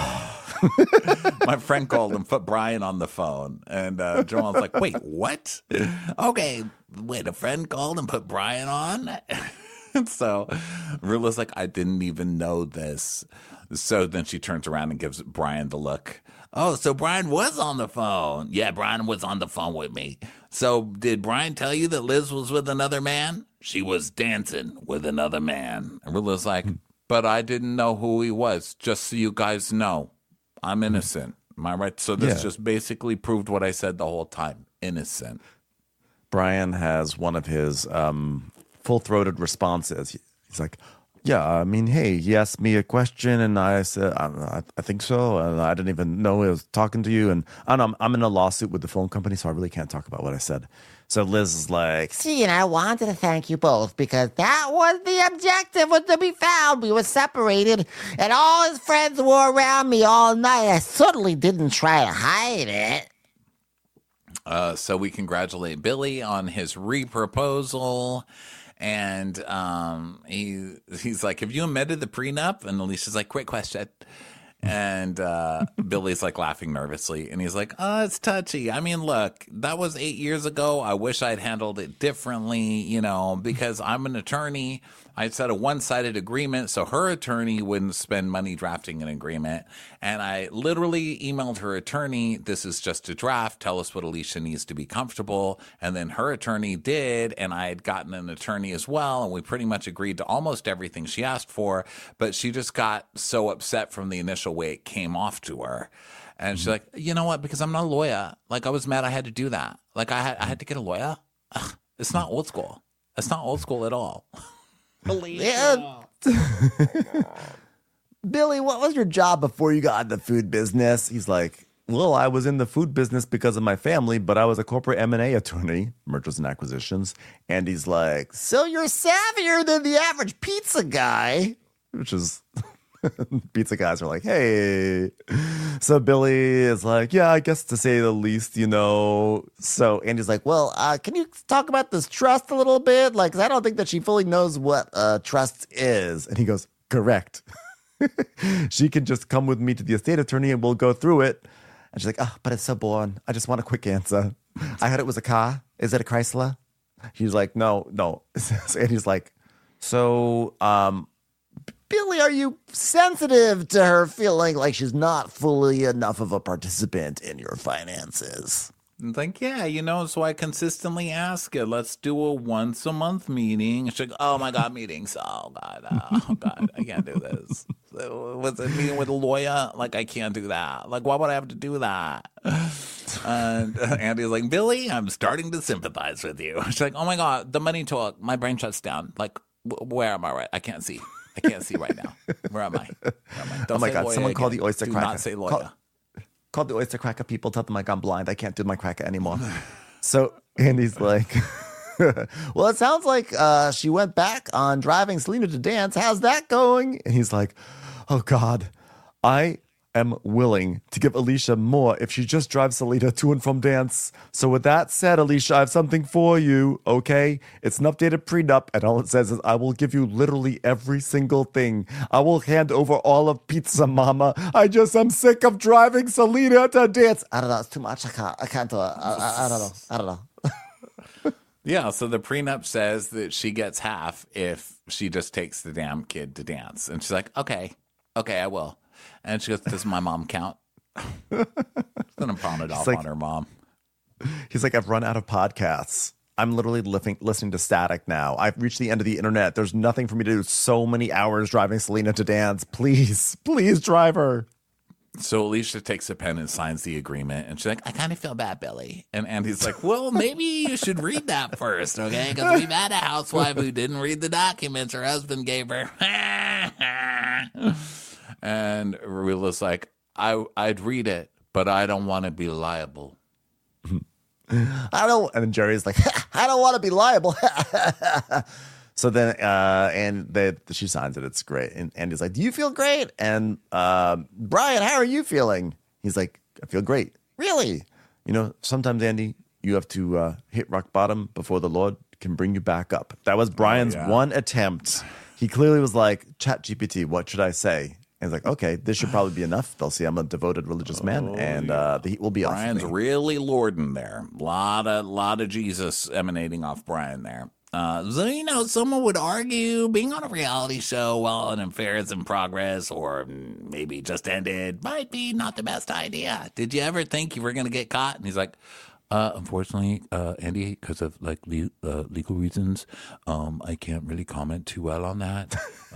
my friend called and put Brian on the phone. And Joel's like, wait, what? Okay, wait, a friend called and put Brian on? So Rula's like, I didn't even know this. So then she turns around and gives Brian the look. Oh, so Brian was on the phone. Yeah, Brian was on the phone with me. So did Brian tell you that Liz was with another man? She was dancing with another man. And Rula's like, but I didn't know who he was. Just so you guys know, I'm innocent. Am I right? So this just basically proved what I said the whole time. Innocent. Brian has one of his full-throated responses. He's like, yeah, I mean, hey, he asked me a question, and I said, I think so, and I didn't even know he was talking to you, and I'm in a lawsuit with the phone company, so I really can't talk about what I said. So Liz is like, see, and I wanted to thank you both, because that was the objective, was to be found. We were separated, and all his friends were around me all night. I certainly didn't try to hide it. So we congratulate Billy on his re-proposal. And he's like, have you amended the prenup? And Alicia's like, quick question. And Billy's like laughing nervously. And he's like, oh, it's touchy. I mean, look, that was 8 years ago. I wish I'd handled it differently, because I'm an attorney. I said a one-sided agreement, so her attorney wouldn't spend money drafting an agreement. And I literally emailed her attorney, this is just a draft. Tell us what Alicia needs to be comfortable. And then her attorney did, and I had gotten an attorney as well, and we pretty much agreed to almost everything she asked for. But she just got so upset from the initial way it came off to her. And she's like, you know what? Because I'm not a lawyer. Like, I was mad I had to do that. Like, I had to get a lawyer. Ugh, it's not old school. It's not old school at all. Yeah, Billy, what was your job before you got in the food business? He's like, well, I was in the food business because of my family, but I was a corporate M&A attorney, mergers and acquisitions. And he's like, so you're savvier than the average pizza guy, which is pizza guys are like, hey. So Billy is like, yeah, I guess to say the least, you know. So Andy's like, well, can you talk about this trust a little bit? Like, 'cause I don't think that she fully knows what trust is. And he goes, correct. She can just come with me to the estate attorney and we'll go through it. And she's like, oh, but it's so boring. I just want a quick answer. I heard it was a car. Is it a Chrysler? He's like, no. And he's like, so, Billy, are you sensitive to her feeling like she's not fully enough of a participant in your finances? It's like, yeah, you know, so I consistently ask her, let's do a once a month meeting. She's like, oh my God, meetings. Oh God, I can't do this. So, was it meeting with a lawyer? Like, I can't do that. Like, why would I have to do that? And Andy's like, Billy, I'm starting to sympathize with you. She's like, oh my God, the money talk, my brain shuts down. Like, where am I right? I can't see. I can't see right now. Where am I? Don't oh my God, someone call again. the oyster Do cracker. not say lawyer. Call the oyster cracker people, tell them like I'm blind. I can't do my cracker anymore. So Andy's like, well, it sounds like she went back on driving Selena to dance. How's that going? And he's like, oh God, I am willing to give Alicia more if she just drives Selena to and from dance. So with that said, Alicia, I have something for you, okay? It's an updated prenup, and all it says is I will give you literally every single thing. I will hand over all of Pizza Mama. I'm sick of driving Selena to dance. I don't know, it's too much. I can't do it. I don't know. Yeah, so the prenup says that she gets half if she just takes the damn kid to dance. And she's like, okay, I will. And she goes, does my mom count? Then I'm pawn it off like, on her mom. He's like, I've run out of podcasts. I'm literally listening to static now. I've reached the end of the internet. There's nothing for me to do. So many hours driving Selena to dance. Please drive her. So Alicia takes a pen and signs the agreement. And she's like, I kind of feel bad, Billy. And Andy's like, well, maybe you should read that first, okay? Because we've had a housewife who didn't read the documents her husband gave her. And Rula's like, I'd read it, but I don't want to be liable. And then Jerry's like, I don't want to be liable. So then, she signs it. It's great. And Andy's like, do you feel great? And Brian, how are you feeling? He's like, I feel great. Really? You know, sometimes, Andy, you have to hit rock bottom before the Lord can bring you back up. That was Brian's one attempt. He clearly was like, ChatGPT, what should I say? And he's like, okay, this should probably be enough. They'll see I'm a devoted religious man, and the heat will be off. Brian's really lording there. Lot of Jesus emanating off Brian there. So, you know, someone would argue being on a reality show while an affair is in progress or maybe just ended might be not the best idea. Did you ever think you were going to get caught? And he's like, unfortunately, Andy, because of like legal reasons, I can't really comment too well on that.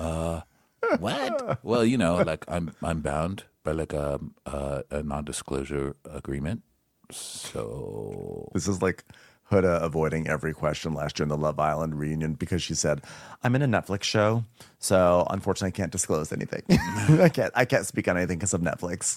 What? Well, you know, like I'm bound by like a non-disclosure agreement. So this is like Huda avoiding every question last year in the Love Island reunion because she said, I'm in a Netflix show, so unfortunately I can't disclose anything. I can't speak on anything because of Netflix.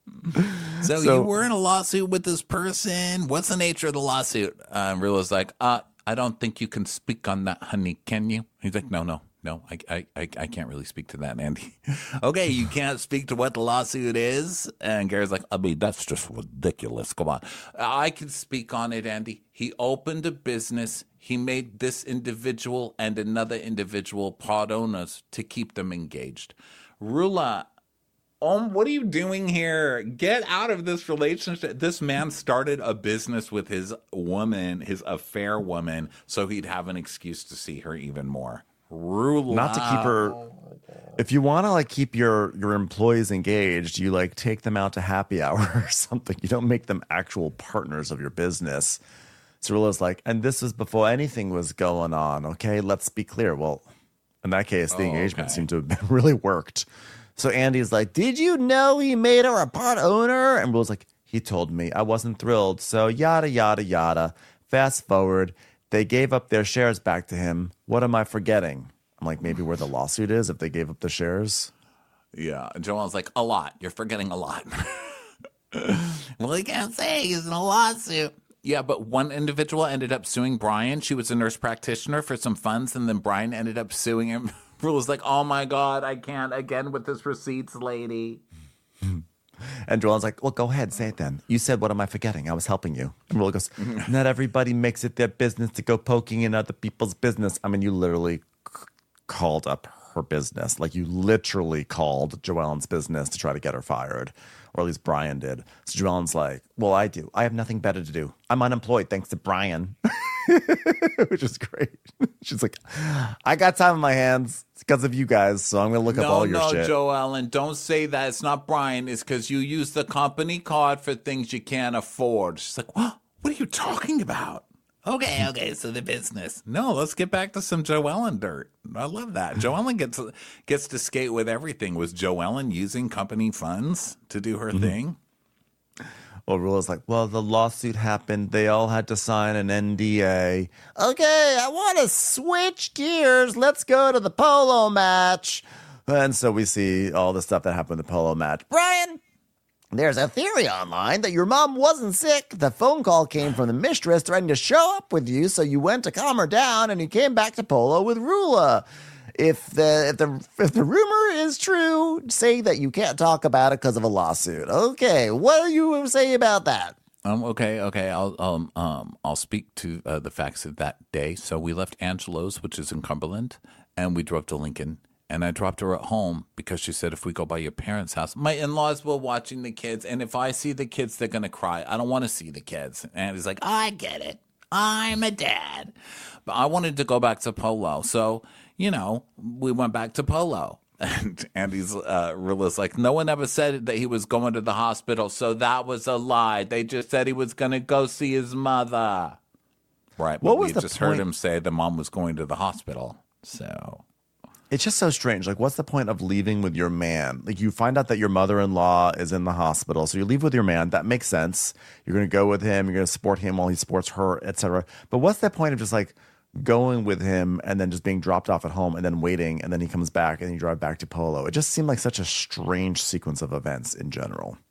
So you were in a lawsuit with this person. What's the nature of the lawsuit? Rilla's like, I don't think you can speak on that, honey. Can you? He's like, no, I can't really speak to that, Andy. Okay, you can't speak to what the lawsuit is? And Gary's like, I mean, that's just ridiculous. Come on. I can speak on it, Andy. He opened a business. He made this individual and another individual part owners to keep them engaged. Rula, what are you doing here? Get out of this relationship. This man started a business with his woman, his affair woman, so he'd have an excuse to see her even more. Rula. Not to keep her. If you want to like keep your employees engaged, you like take them out to happy hour or something. You don't make them actual partners of your business. So Rula's like, and this was before anything was going on. Okay, let's be clear. Well, in that case, the engagement seemed to have been really worked. So Andy's like, did you know he made her a part owner? And Rula's like, he told me. I wasn't thrilled. So yada, yada, yada. Fast forward. They gave up their shares back to him. What am I forgetting? I'm like, maybe where the lawsuit is if they gave up the shares. Yeah. Joelle's like, a lot. You're forgetting a lot. Well, he can't say he's in a lawsuit. Yeah, but one individual ended up suing Brian. She was a nurse practitioner for some funds, and then Brian ended up suing him. Rue was like, oh my God, I can't again with this receipts lady. And Joelle's like, well, go ahead, say it then. You said, what am I forgetting? I was helping you. And Rula goes, not everybody makes it their business to go poking in other people's business. I mean, you literally called up her business. Like, you literally called Joellen's business to try to get her fired. Or at least Brian did. So Joellen's like, well, I do. I have nothing better to do. I'm unemployed thanks to Brian. Which is great. She's like, I got time on my hands. It's because of you guys, so I'm going to look up all your shit. No, Joellen, don't say that. It's not Brian. It's because you use the company card for things you can't afford. She's like, what are you talking about? Okay, so the business. No, let's get back to some Joellen dirt. I love that. Joellen gets to skate with everything. Was Joellen using company funds to do her thing? Well, Rula's like, well, the lawsuit happened. They all had to sign an NDA. Okay, I want to switch gears. Let's go to the polo match. And so we see all the stuff that happened in the polo match. Brian, there's a theory online that your mom wasn't sick. The phone call came from the mistress threatening to show up with you, so you went to calm her down, and you came back to polo with Rula. If the rumor is true, say that you can't talk about it because of a lawsuit. Okay, what do you say about that? Okay. I'll speak to the facts of that day. So we left Angelo's, which is in Cumberland, and we drove to Lincoln. And I dropped her at home because she said, if we go by your parents' house, my in-laws were watching the kids. And if I see the kids, they're going to cry. I don't want to see the kids. And he's like, I get it. I'm a dad. But I wanted to go back to polo. So, we went back to polo. And Andy's Rilla's like, no one ever said that he was going to the hospital. So that was a lie. They just said he was going to go see his mother. Right. What but was we the just point? heard him say the mom was going to the hospital. So... It's just so strange. Like, what's the point of leaving with your man? Like, you find out that your mother-in-law is in the hospital, so you leave with your man. That makes sense. You're going to go with him. You're going to support him while he supports her, etc. But what's the point of just, like, going with him and then just being dropped off at home and then waiting, and then he comes back and you drive back to Polo? It just seemed like such a strange sequence of events in general.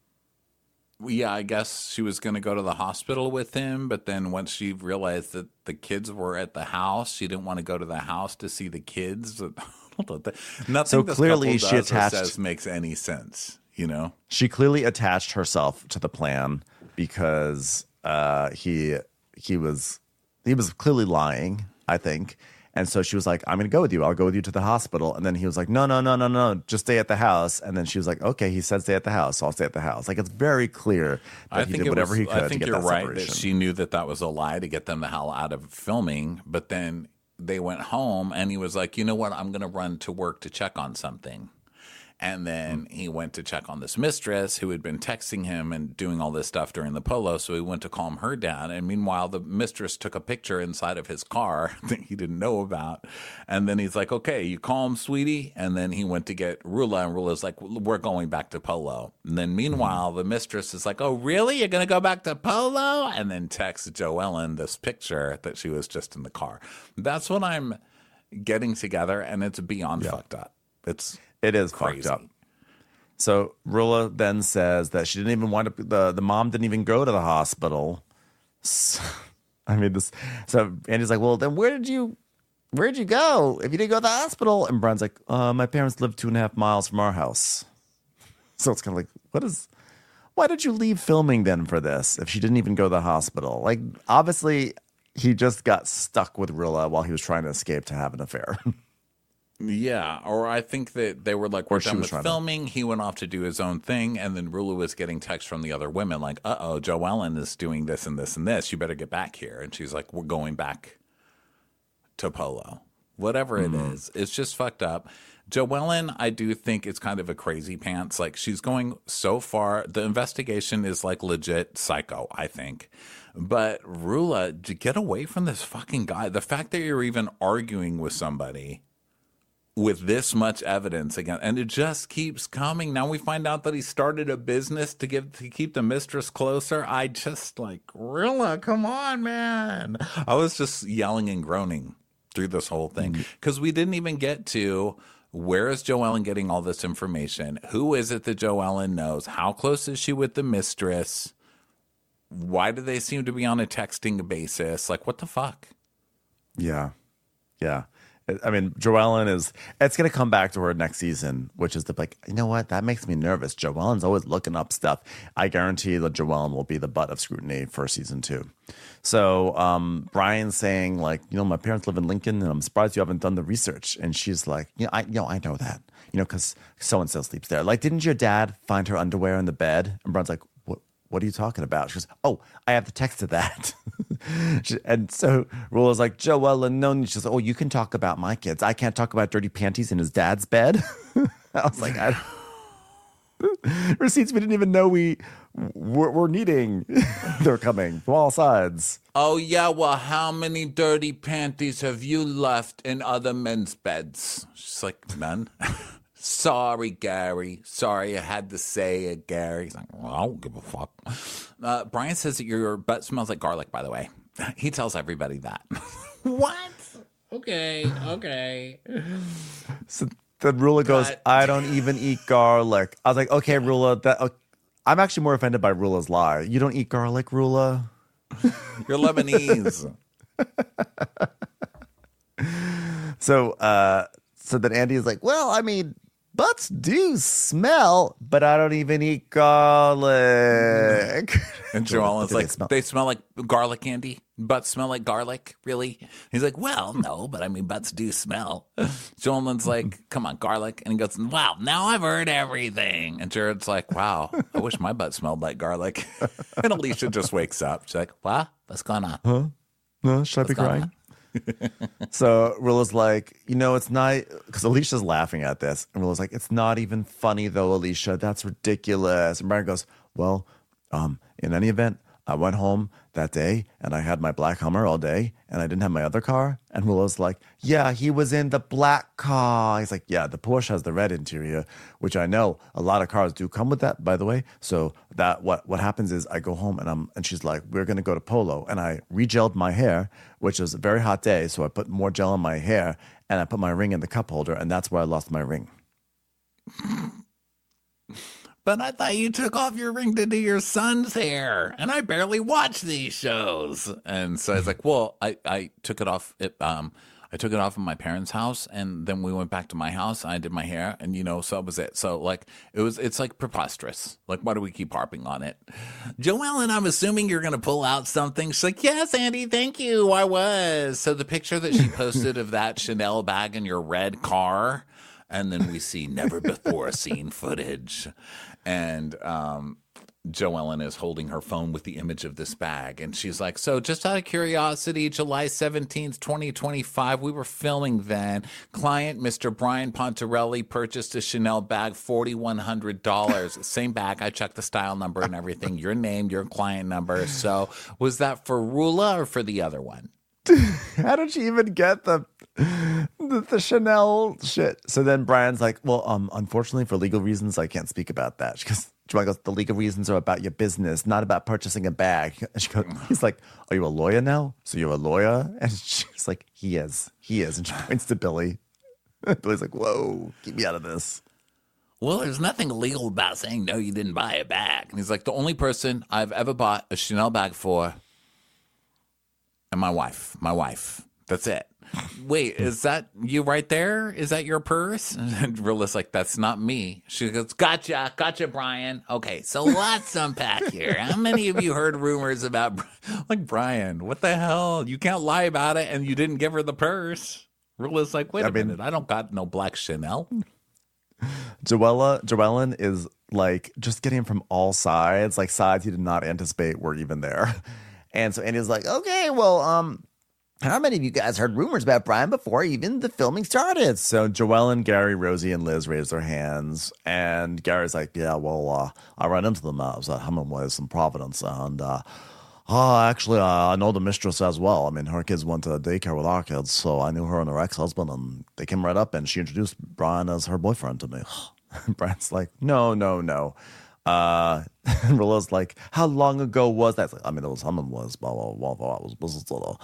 Yeah, I guess she was going to go to the hospital with him, but then once she realized that the kids were at the house, she didn't want to go to the house to see the kids. Nothing So this clearly couple she does or attached- says makes any sense, She clearly attached herself to the plan because he was clearly lying, I think. And so she was like, I'm going to go with you. I'll go with you to the hospital. And then he was like, no, just stay at the house. And then she was like, okay, he said stay at the house, so I'll stay at the house. Like, it's very clear that he did whatever he could I to think get you're that right separation. that she knew that was a lie to get them the hell out of filming, but then they went home and he was like, you know what, I'm going to run to work to check on something. And then he went to check on this mistress who had been texting him and doing all this stuff during the polo. So he went to calm her down. And meanwhile, the mistress took a picture inside of his car that he didn't know about. And then he's like, okay, you calm, sweetie. And then he went to get Rula. And Rula's like, we're going back to polo. And then meanwhile, the mistress is like, oh, really? You're going to go back to polo? And then texts Joellen this picture that she was just in the car. That's what I'm getting together. And it's beyond fucked up. It is crazy. fucked up. So Rula then says that she didn't even wind up, the mom didn't even go to the hospital. So Andy's like, well, then where'd you go if you didn't go to the hospital? And Brian's like, my parents live 2.5 miles from our house. So it's kind of like, why did you leave filming then for this if she didn't even go to the hospital? Like, obviously he just got stuck with Rula while he was trying to escape to have an affair. Yeah, or I think that they were like, we're Or she done was with filming. He went off to do his own thing, and then Rula was getting texts from the other women like, uh-oh, Joellen is doing this and this and this. You better get back here. And she's like, we're going back to polo. Whatever it is, it's just fucked up. Joellen, I do think it's kind of a crazy pants. Like, she's going so far. The investigation is like legit psycho, I think. But Rula, to get away from this fucking guy, the fact that you're even arguing with somebody with this much evidence again, and it just keeps coming. Now we find out that he started a business to keep the mistress closer. I just like, Rilla, come on, man. I was just yelling and groaning through this whole thing. Because we didn't even get to where is Joellen getting all this information? Who is it that Joellen knows? How close is she with the mistress? Why do they seem to be on a texting basis? Like, what the fuck? Yeah. Yeah. I mean, Joellen it's going to come back to her next season, which is like, you know what? That makes me nervous. Joellen's always looking up stuff. I guarantee that Joellen will be the butt of scrutiny for season 2. So Brian's saying, like, my parents live in Lincoln, and I'm surprised you haven't done the research. And she's like, I know that, because so-and-so sleeps there. Like, didn't your dad find her underwear in the bed? And Brian's like, what are you talking about? She goes, oh, I have the text of that. And so Rula's like, Joellen, no. She's like, oh, you can talk about my kids. I can't talk about dirty panties in his dad's bed. I was like, receipts we didn't even know we're needing. They're coming from all sides. Oh, yeah, well, how many dirty panties have you left in other men's beds? She's like, none. Sorry, Gary. Sorry, I had to say it, Gary. He's like, well, I don't give a fuck. Brian says that your butt smells like garlic, by the way. He tells everybody that. What? Okay. So then Rula goes, I don't even eat garlic. I was like, okay, Rula, I'm actually more offended by Rula's lie. You don't eat garlic, Rula? You're Lebanese. So then Andy is like, well, I mean, butts do smell, but I don't even eat garlic. And Joellen's like, they smell like garlic, Andy? Butts smell like garlic? Really? He's like, well, no, but I mean, butts do smell. Joellen's like, come on, garlic. And he goes, wow, now I've heard everything. And Jared's like, wow, I wish my butt smelled like garlic. And Alicia just wakes up. She's like, what? What's going on? Huh? No, should I be crying? So Rula's like, it's not, because Alicia's laughing at this, and Rula's like, it's not even funny though, Alicia. That's ridiculous. And Brian goes, well, in any event, I went home that day and I had my black Hummer all day and I didn't have my other car. And Rula's like, yeah, he was in the black car. He's like, yeah, the Porsche has the red interior, which I know a lot of cars do come with that, by the way. So that what happens is I go home and she's like, we're going to go to Polo. And I re-gelled my hair, which was a very hot day. So I put more gel in my hair and I put my ring in the cup holder. And that's where I lost my ring. But I thought you took off your ring to do your son's hair, and I barely watch these shows. And so I was like, well, I took it off. I took it off in my parents' house, and then we went back to my house, and I did my hair, and, so that was it. So, like, it's, like, preposterous. Like, why do we keep harping on it? Joellen, I'm assuming you're going to pull out something. She's like, yes, Andy, thank you, I was. So the picture that she posted of that Chanel bag in your red car, and then we see never before seen footage. And Joellen is holding her phone with the image of this bag. And she's like, so just out of curiosity, July 17th, 2025, we were filming then. Client, Mr. Brian Pontarelli, purchased a Chanel bag, $4,100. Same bag. I checked the style number and everything. Your name, your client number. So was that for Rula or for the other one? How did she even get the Chanel shit? So then Brian's like, well, unfortunately for legal reasons, I can't speak about that. She goes, the legal reasons are about your business, not about purchasing a bag. And he's like, are you a lawyer now? So you're a lawyer? And she's like, he is. And she points to Billy. Billy's like, whoa, keep me out of this. Well, there's nothing illegal about saying, no, you didn't buy a bag. And he's like, the only person I've ever bought a Chanel bag for, and my wife. That's it. Wait, is that you right there? Is that your purse? And Rula's like, that's not me. She goes, gotcha, Brian. Okay, so let's unpack here. How many of you heard rumors about, like, Brian, what the hell? You can't lie about it and you didn't give her the purse. Rula's like, wait a minute, I don't got no black Chanel. Joellen is like just getting from all sides, like sides he did not anticipate were even there. And so Andy's like, okay, well, how many of you guys heard rumors about Brian before even the filming started? So Joellen, Gary, Rosie, and Liz raised their hands. And Gary's like, yeah, well, I ran into them. I was at Hemingway's in Providence. And actually, I know the mistress as well. I mean, her kids went to daycare with our kids. So I knew her and her ex-husband. And they came right up and she introduced Brian as her boyfriend to me. Brian's like, no. And Rula's like, how long ago was that? Like, I mean, it was Hemingway's, blah, blah, blah, blah. It was little.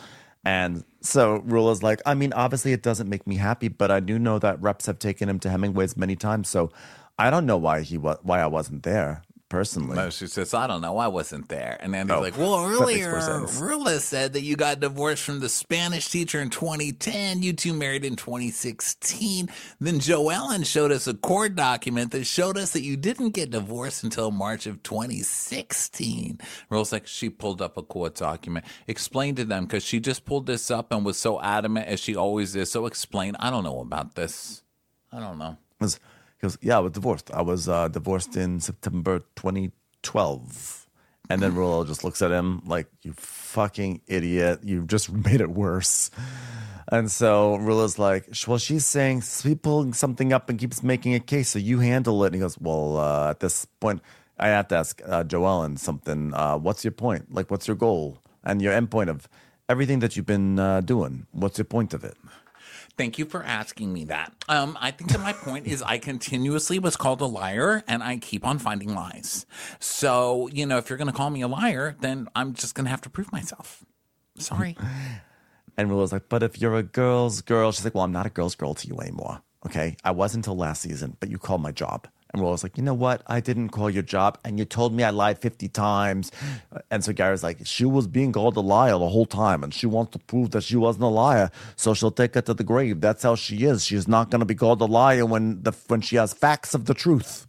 And so Rula's like, I mean, obviously it doesn't make me happy, but I do know that reps have taken him to Hemingway's many times. So I don't know why I wasn't there personally. No, she says, I don't know. I wasn't there. And Andy's like, well, that makes more earlier, sense. Rula said that you got divorced from the Spanish teacher in 2010. You two married in 2016. Then Joellen showed us a court document that showed us that you didn't get divorced until March of 2016. Rula's like, she pulled up a court document. Explain to them, because she just pulled this up and was so adamant as she always is. So explain. I don't know about this. I don't know. He goes, yeah, I was divorced. I was divorced in September 2012. And then Rula just looks at him like, you fucking idiot. You've just made it worse. And so Rula's like, well, she's saying she's pulling something up and keeps making a case, so you handle it. And he goes, well, at this point, I have to ask Joellen something. What's your point? Like, what's your goal? And your end point of everything that you've been doing? What's your point of it? Thank you for asking me that. I think that my point is I continuously was called a liar, and I keep on finding lies. So, if you're going to call me a liar, then I'm just going to have to prove myself. Sorry. And Rula's like, but if you're a girl's girl, she's like, well, I'm not a girl's girl to you anymore. Okay? I was until last season, but you called my job. And Rula's like, you know what? I didn't call your job, and you told me I lied 50 times. And so Gary's like, she was being called a liar the whole time, and she wants to prove that she wasn't a liar, so she'll take her to the grave. That's how she is. She's not going to be called a liar when she has facts of the truth.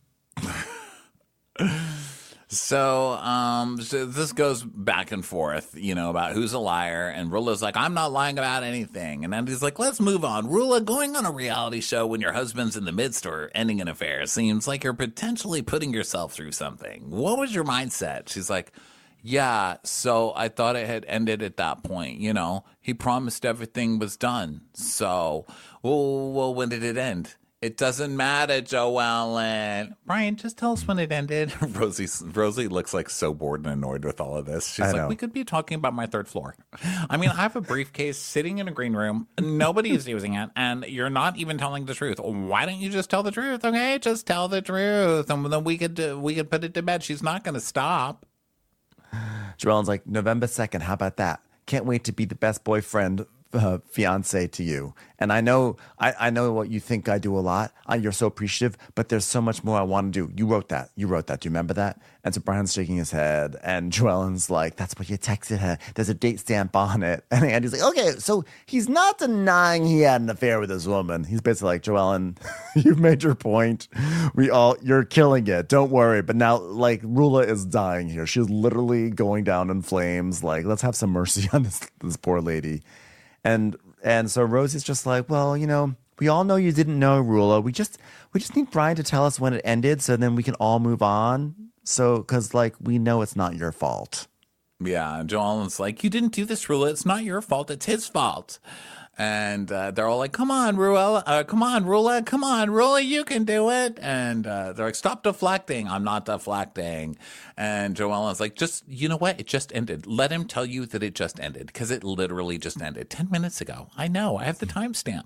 So this goes back and forth, about who's a liar. And Rula's like, I'm not lying about anything. And Andy's like, let's move on. Rula, going on a reality show when your husband's in the midst or ending an affair seems like you're potentially putting yourself through something. What was your mindset? She's like, yeah, so I thought it had ended at that point. He promised everything was done. So, well, when did it end? It doesn't matter, Joellen. Brian, just tell us when it ended. Rosie looks like so bored and annoyed with all of this. She's like, we could be talking about my third floor. I mean, I have a briefcase sitting in a green room. Nobody is using it, and you're not even telling the truth. Why don't you just tell the truth? Okay, just tell the truth, and then we could put it to bed. She's not going to stop. Joellen's like, November 2nd, how about that? Can't wait to be the best boyfriend fiance to you. And I know what you think I do a lot. You're so appreciative, but there's so much more I want to do. You wrote that. Do you remember that? And so Brian's shaking his head, and Joellen's like, that's what you texted her. There's a date stamp on it. And Andy's like, okay, so he's not denying he had an affair with this woman. He's basically like, Joellen, you've made your point. You're killing it. Don't worry. But now, like, Rula is dying here. She's literally going down in flames. Like, let's have some mercy on this poor lady. And so Rosie's just like, well, we all know you didn't know, Rula. We just need Brian to tell us when it ended, so then we can all move on. So, because we know it's not your fault. Yeah, Joellen's like, you didn't do this, Rula. It's not your fault. It's his fault. And they're all like, come on, Rula. Come on, Rula. Come on, Rula. You can do it. And they're like, stop deflecting. I'm not deflecting. And Joellen's like, you know what? It just ended. Let him tell you that it just ended, because it literally just ended 10 minutes ago. I know. I have the timestamp.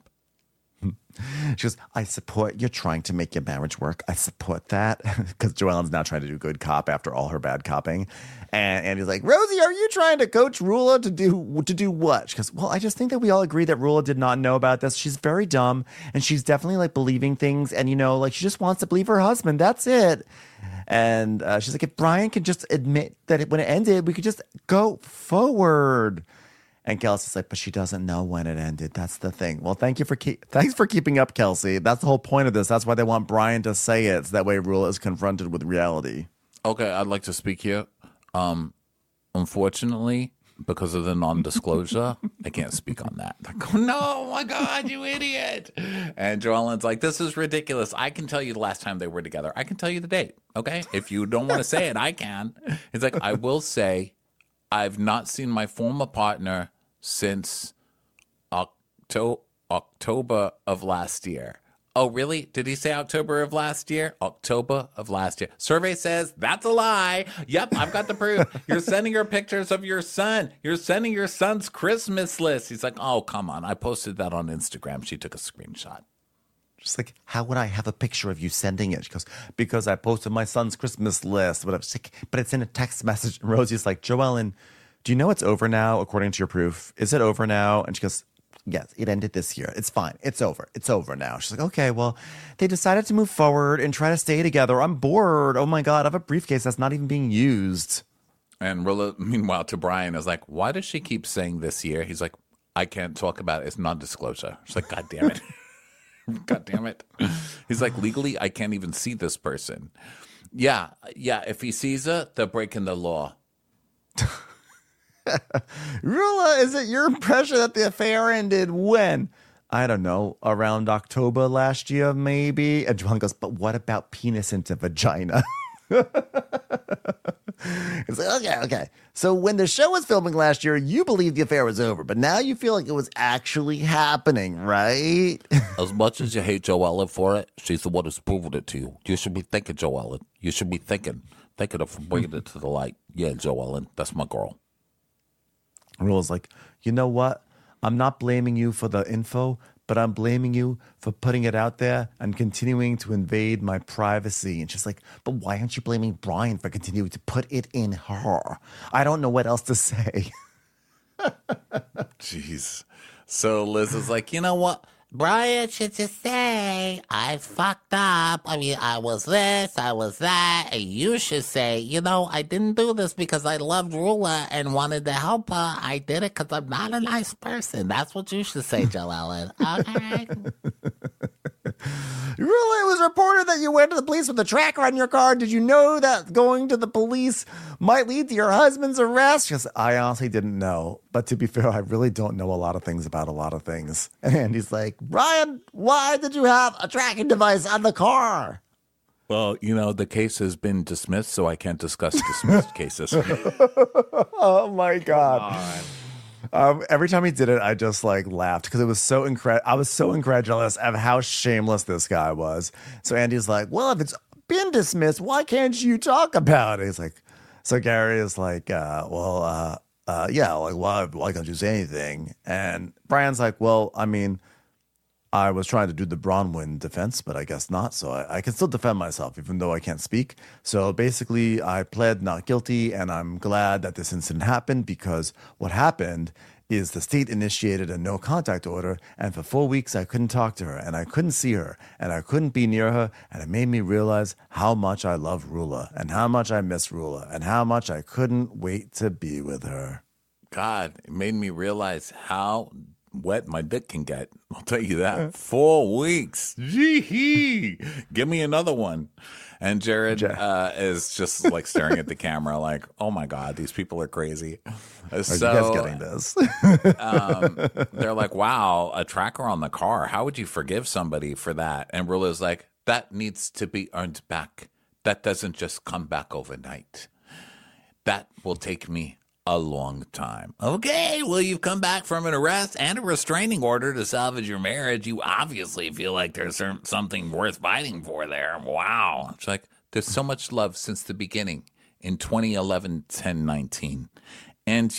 She goes, I support you're trying to make your marriage work. I support that. Because Joellen's now trying to do good cop after all her bad copping. And he's like, Rosie, are you trying to coach Rula to do what? She goes, well, I just think that we all agree that Rula did not know about this. She's very dumb, and she's definitely believing things, and she just wants to believe her husband. That's it. And she's like, if Brian can just admit that when it ended, we could just go forward. And Kelsey's like, but she doesn't know when it ended. That's the thing. Well, thanks for keeping up, Kelsey. That's the whole point of this. That's why they want Brian to say it, so that way Rula is confronted with reality. Okay, I'd like to speak here. Unfortunately, because of the non-disclosure, I can't speak on that. Like, no, my God, you idiot. And Joellen's like, this is ridiculous. I can tell you the last time they were together. I can tell you the date, okay? If you don't want to say it, I can. He's like, I will say, I've not seen my former partner since October of last year. Oh, really? Did he say October of last year? October of last year. Survey says that's a lie. Yep, I've got the proof. You're sending her pictures of your son. You're sending your son's Christmas list. He's like, oh, come on. I posted that on Instagram. She took a screenshot. Just like, how would I have a picture of you sending it? She goes, because I posted my son's Christmas list. But it's in a text message. And Rosie's like, Joellen, do you know it's over now, according to your proof? Is it over now? And she goes, yes, it ended this year. It's fine. It's over. It's over now. She's like, okay, well, they decided to move forward and try to stay together. I'm bored. Oh my God, I have a briefcase that's not even being used. And Rilla, meanwhile, to Brian, is like, why does she keep saying this year? He's like, I can't talk about it. It's non-disclosure. She's like, God damn it. God damn it. He's like, legally, I can't even see this person. Yeah. If he sees her, they're breaking the law. Rula, is it your impression that the affair ended when? I don't know, around October last year, maybe? And Joanne goes, but what about penis into vagina? It's like, okay. So when the show was filming last year, you believed the affair was over, but now you feel like it was actually happening, right? As much as you hate Joellen for it, she's the one who's proven it to you. You should be thinking, Joellen. You should be thinking of bringing it to the light. Yeah, Joellen, that's my girl. Rula's like, you know what? I'm not blaming you for the info, but I'm blaming you for putting it out there and continuing to invade my privacy. And she's like, but why aren't you blaming Brian for continuing to put it in her? I don't know what else to say. Jeez. So Liz is like, you know what? Brian should just say, I fucked up. I mean, I was this, I was that. And you should say, I didn't do this because I loved Rula and wanted to help her. I did it because I'm not a nice person. That's what you should say, Joellen. Okay. Rula, it was reported that you went to the police with a tracker on your car. Did you know that going to the police might lead to your husband's arrest? Because I honestly didn't know. But to be fair, I really don't know a lot of things about a lot of things. And Andy's like, Brian, why did you have a tracking device on the car? Well, the case has been dismissed, so I can't discuss dismissed cases. Oh, my God. Every time he did it, I just laughed because it was so I was so incredulous of how shameless this guy was. So Andy's like, well, if it's been dismissed, why can't you talk about it? He's like, so Gary is like, yeah, why can't you say anything? And Brian's like, well, I mean, I was trying to do the Bronwyn defense, but I guess not. So I can still defend myself, even though I can't speak. So basically, I pled not guilty, and I'm glad that this incident happened because what happened is the state initiated a no contact order, and for 4 weeks, I couldn't talk to her, and I couldn't see her, and I couldn't be near her, and it made me realize how much I love Rula, and how much I miss Rula, and how much I couldn't wait to be with her. God, it made me realize how wet my dick can get. I'll tell you that. 4 weeks. Gee, give me another one. And Jared is just staring at the camera like, oh my God, these people are crazy. Are you guys getting this? They're like, wow, a tracker on the car. How would you forgive somebody for that? And Rula's like, that needs to be earned back. That doesn't just come back overnight. That will take me a long time. Okay, well, you've come back from an arrest and a restraining order to salvage your marriage. You obviously feel like there's something worth fighting for there. Wow. It's like, there's so much love since the beginning in 2011, 10, 19. And,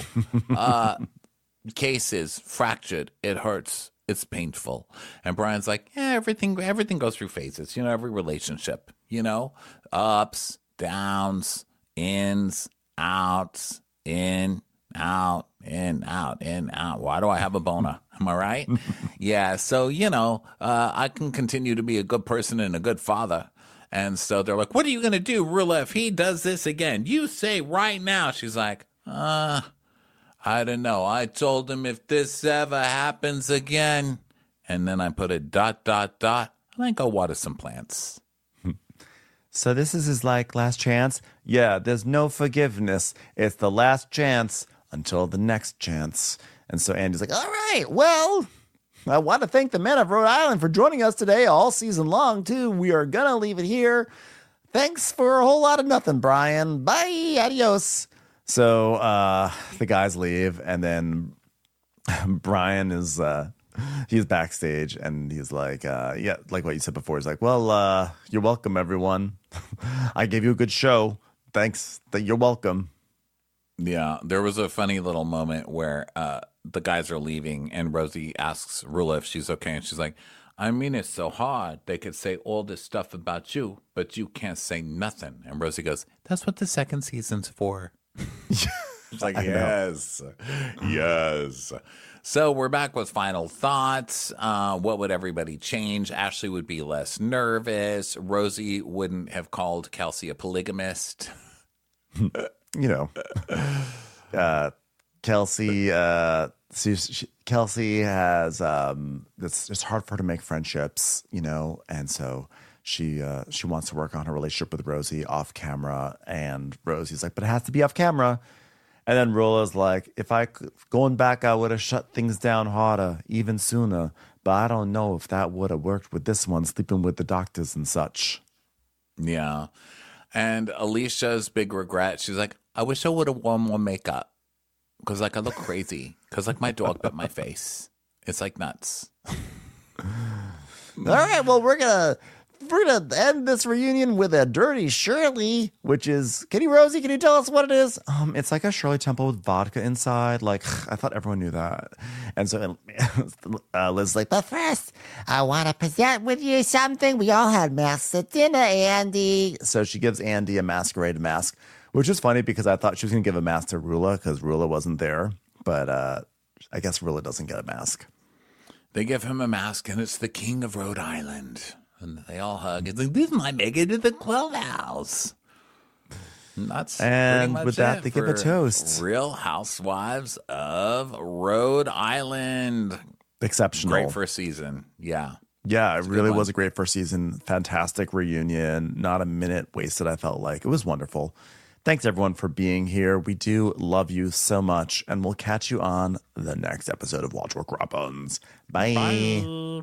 cases fractured. It hurts. It's painful. And Brian's like, yeah, everything goes through phases. Every relationship, ups, downs, ins, outs, in, out, in, out, in, out. Why do I have a boner? Am I right? Yeah. So, I can continue to be a good person and a good father. And so they're like, what are you going to do, Rula, if he does this again? You say right now. She's like, I don't know. I told him if this ever happens again. And then I put a ... and then go water some plants. So this is his last chance? Yeah, there's no forgiveness. It's the last chance until the next chance. And so Andy's like, all right, well, I want to thank the men of Rhode Island for joining us today all season long, too. We are going to leave it here. Thanks for a whole lot of nothing, Brian. Bye, adios. So the guys leave, and then Brian is... he's backstage and he's like, yeah, like what you said before. He's like, well, you're welcome, everyone. I gave you a good show. Thanks. You're welcome. Yeah, there was a funny little moment where the guys are leaving and Rosie asks Rula if she's okay. And she's like, I mean, it's so hard. They could say all this stuff about you, but you can't say nothing. And Rosie goes, that's what the second season's for. It's like, yes. Yes. So we're back with final thoughts. What would everybody change? Ashley would be less nervous. Rosie wouldn't have called Kelsey a polygamist. Kelsey, Kelsey has it's just hard for her to make friendships, and so she wants to work on her relationship with Rosie off camera, and Rosie's like, but it has to be off camera. And then Rula's like, going back, I would have shut things down harder, even sooner. But I don't know if that would have worked with this one, sleeping with the doctors and such. Yeah. And Alicia's big regret, she's like, I wish I would have worn more makeup. Because, I look crazy. Because, my dog bit my face. It's, nuts. All right, well, we're gonna end this reunion with a Dirty Shirley, which is, Rosie, can you tell us what it is? It's like a Shirley Temple with vodka inside. I thought everyone knew that. And so Liz's like, but first, I want to present with you something. We all had masks at dinner, Andy. So she gives Andy a masquerade mask, which is funny because I thought she was going to give a mask to Rula because Rula wasn't there. But I guess Rula doesn't get a mask. They give him a mask, and it's the King of Rhode Island. And they all hug. It's like, this might make it to the clubhouse. And that's and pretty much with that, it they give a for toast. Real Housewives of Rhode Island. Exceptional. Great first season. Yeah. Yeah, it really one. was a great first season. Fantastic reunion. Not a minute wasted, I felt like. It was wonderful. Thanks, everyone, for being here. We do love you so much, and we'll catch you on the next episode of Watch What Crappens. Bye.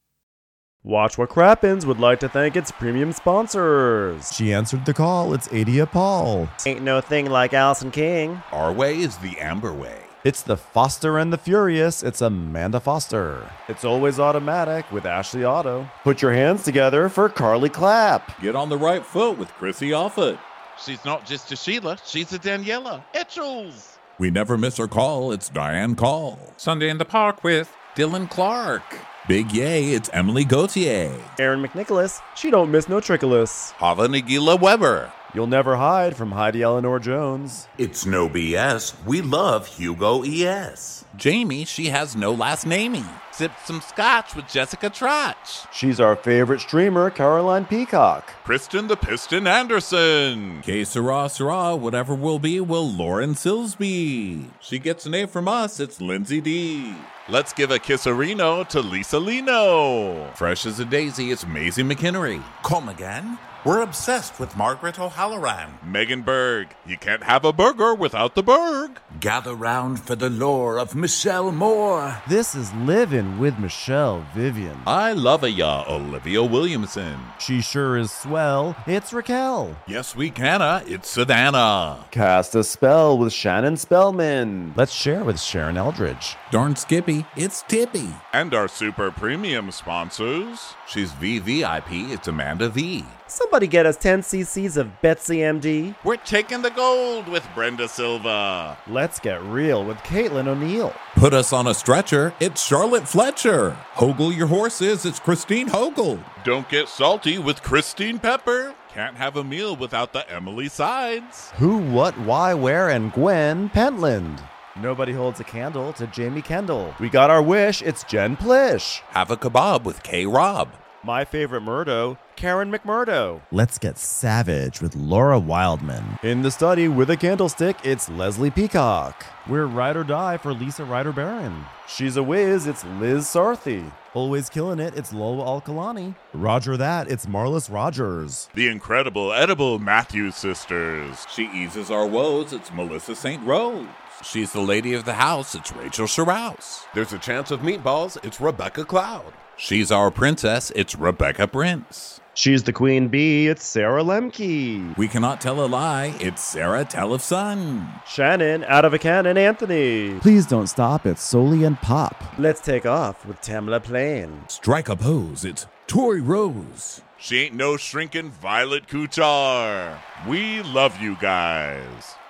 Watch What Crappens would like to thank its premium sponsors. She answered the call. It's Adia Paul. Ain't no thing like Allison King. Our way is the Amber way. It's the Foster and the Furious. It's Amanda Foster. It's Always Automatic with Ashley Otto. Put your hands together for Carly Clapp. Get on the right foot with Chrissy Offit. She's not just a Sheila, she's a Daniela Etchells. We never miss her call. It's Diane Call. Sunday in the Park with Dylan Clark. Big yay, it's Emily Gauthier. Aaron McNicholas. She don't miss no trickolas. Hava Nagila Weber. You'll never hide from Heidi Eleanor Jones. It's no BS. We love Hugo ES. Jamie, she has no last naming. Sipped some scotch with Jessica Trotch. She's our favorite streamer, Caroline Peacock. Kristen the Piston Anderson. Que sera, whatever will be, Lauren Silsby. She gets an A from us, it's Lindsay D. Let's give a kisserino to Lisa Lino. Fresh as a daisy, it's Maisie McHenry. Come again? We're obsessed with Margaret O'Halloran. Megan Berg. You can't have a burger without the Berg. Gather round for the lore of Michelle Moore. This is Living with Michelle Vivian. I love ya, Olivia Williamson. She sure is swell. It's Raquel. Yes, we canna. It's Savannah. Cast a spell with Shannon Spellman. Let's share with Sharon Eldridge. Darn Skippy, it's Tippy. And our super premium sponsors. She's VVIP, it's Amanda V. Somebody get us 10 cc's of Betsy MD. We're taking the gold with Brenda Silva. Let's get real with Caitlin O'Neill. Put us on a stretcher, it's Charlotte Fletcher. Hoggle your horses, it's Christine Hoggle. Don't get salty with Christine Pepper. Can't have a meal without the Emily Sides. Who, what, why, where, and Gwen Pentland. Nobody holds a candle to Jamie Kendall. We got our wish, it's Jen Plish. Have a kebab with K. Rob. My favorite Murdo, Karen McMurdo. Let's get savage with Laura Wildman. In the study with a candlestick, it's Leslie Peacock. We're Ride or Die for Lisa Ryder Barron. She's a whiz, it's Liz Sarthy. Always killing it, it's Lola Alkalani. Roger that, it's Marlis Rogers. The incredible edible Matthews sisters. She eases our woes, it's Melissa St. Rose. She's the lady of the house, it's Rachel Sherrouse. There's a chance of meatballs, it's Rebecca Cloud. She's our princess, it's Rebecca Prince. She's the queen bee, it's Sarah Lemke. We cannot tell a lie, it's Sarah Tellefson. Shannon, out of a cannon, Anthony. Please don't stop, it's Soli and Pop. Let's take off with Tamla Plain. Strike a pose, it's Tori Rose. She ain't no shrinking Violet Kuchar. We love you guys.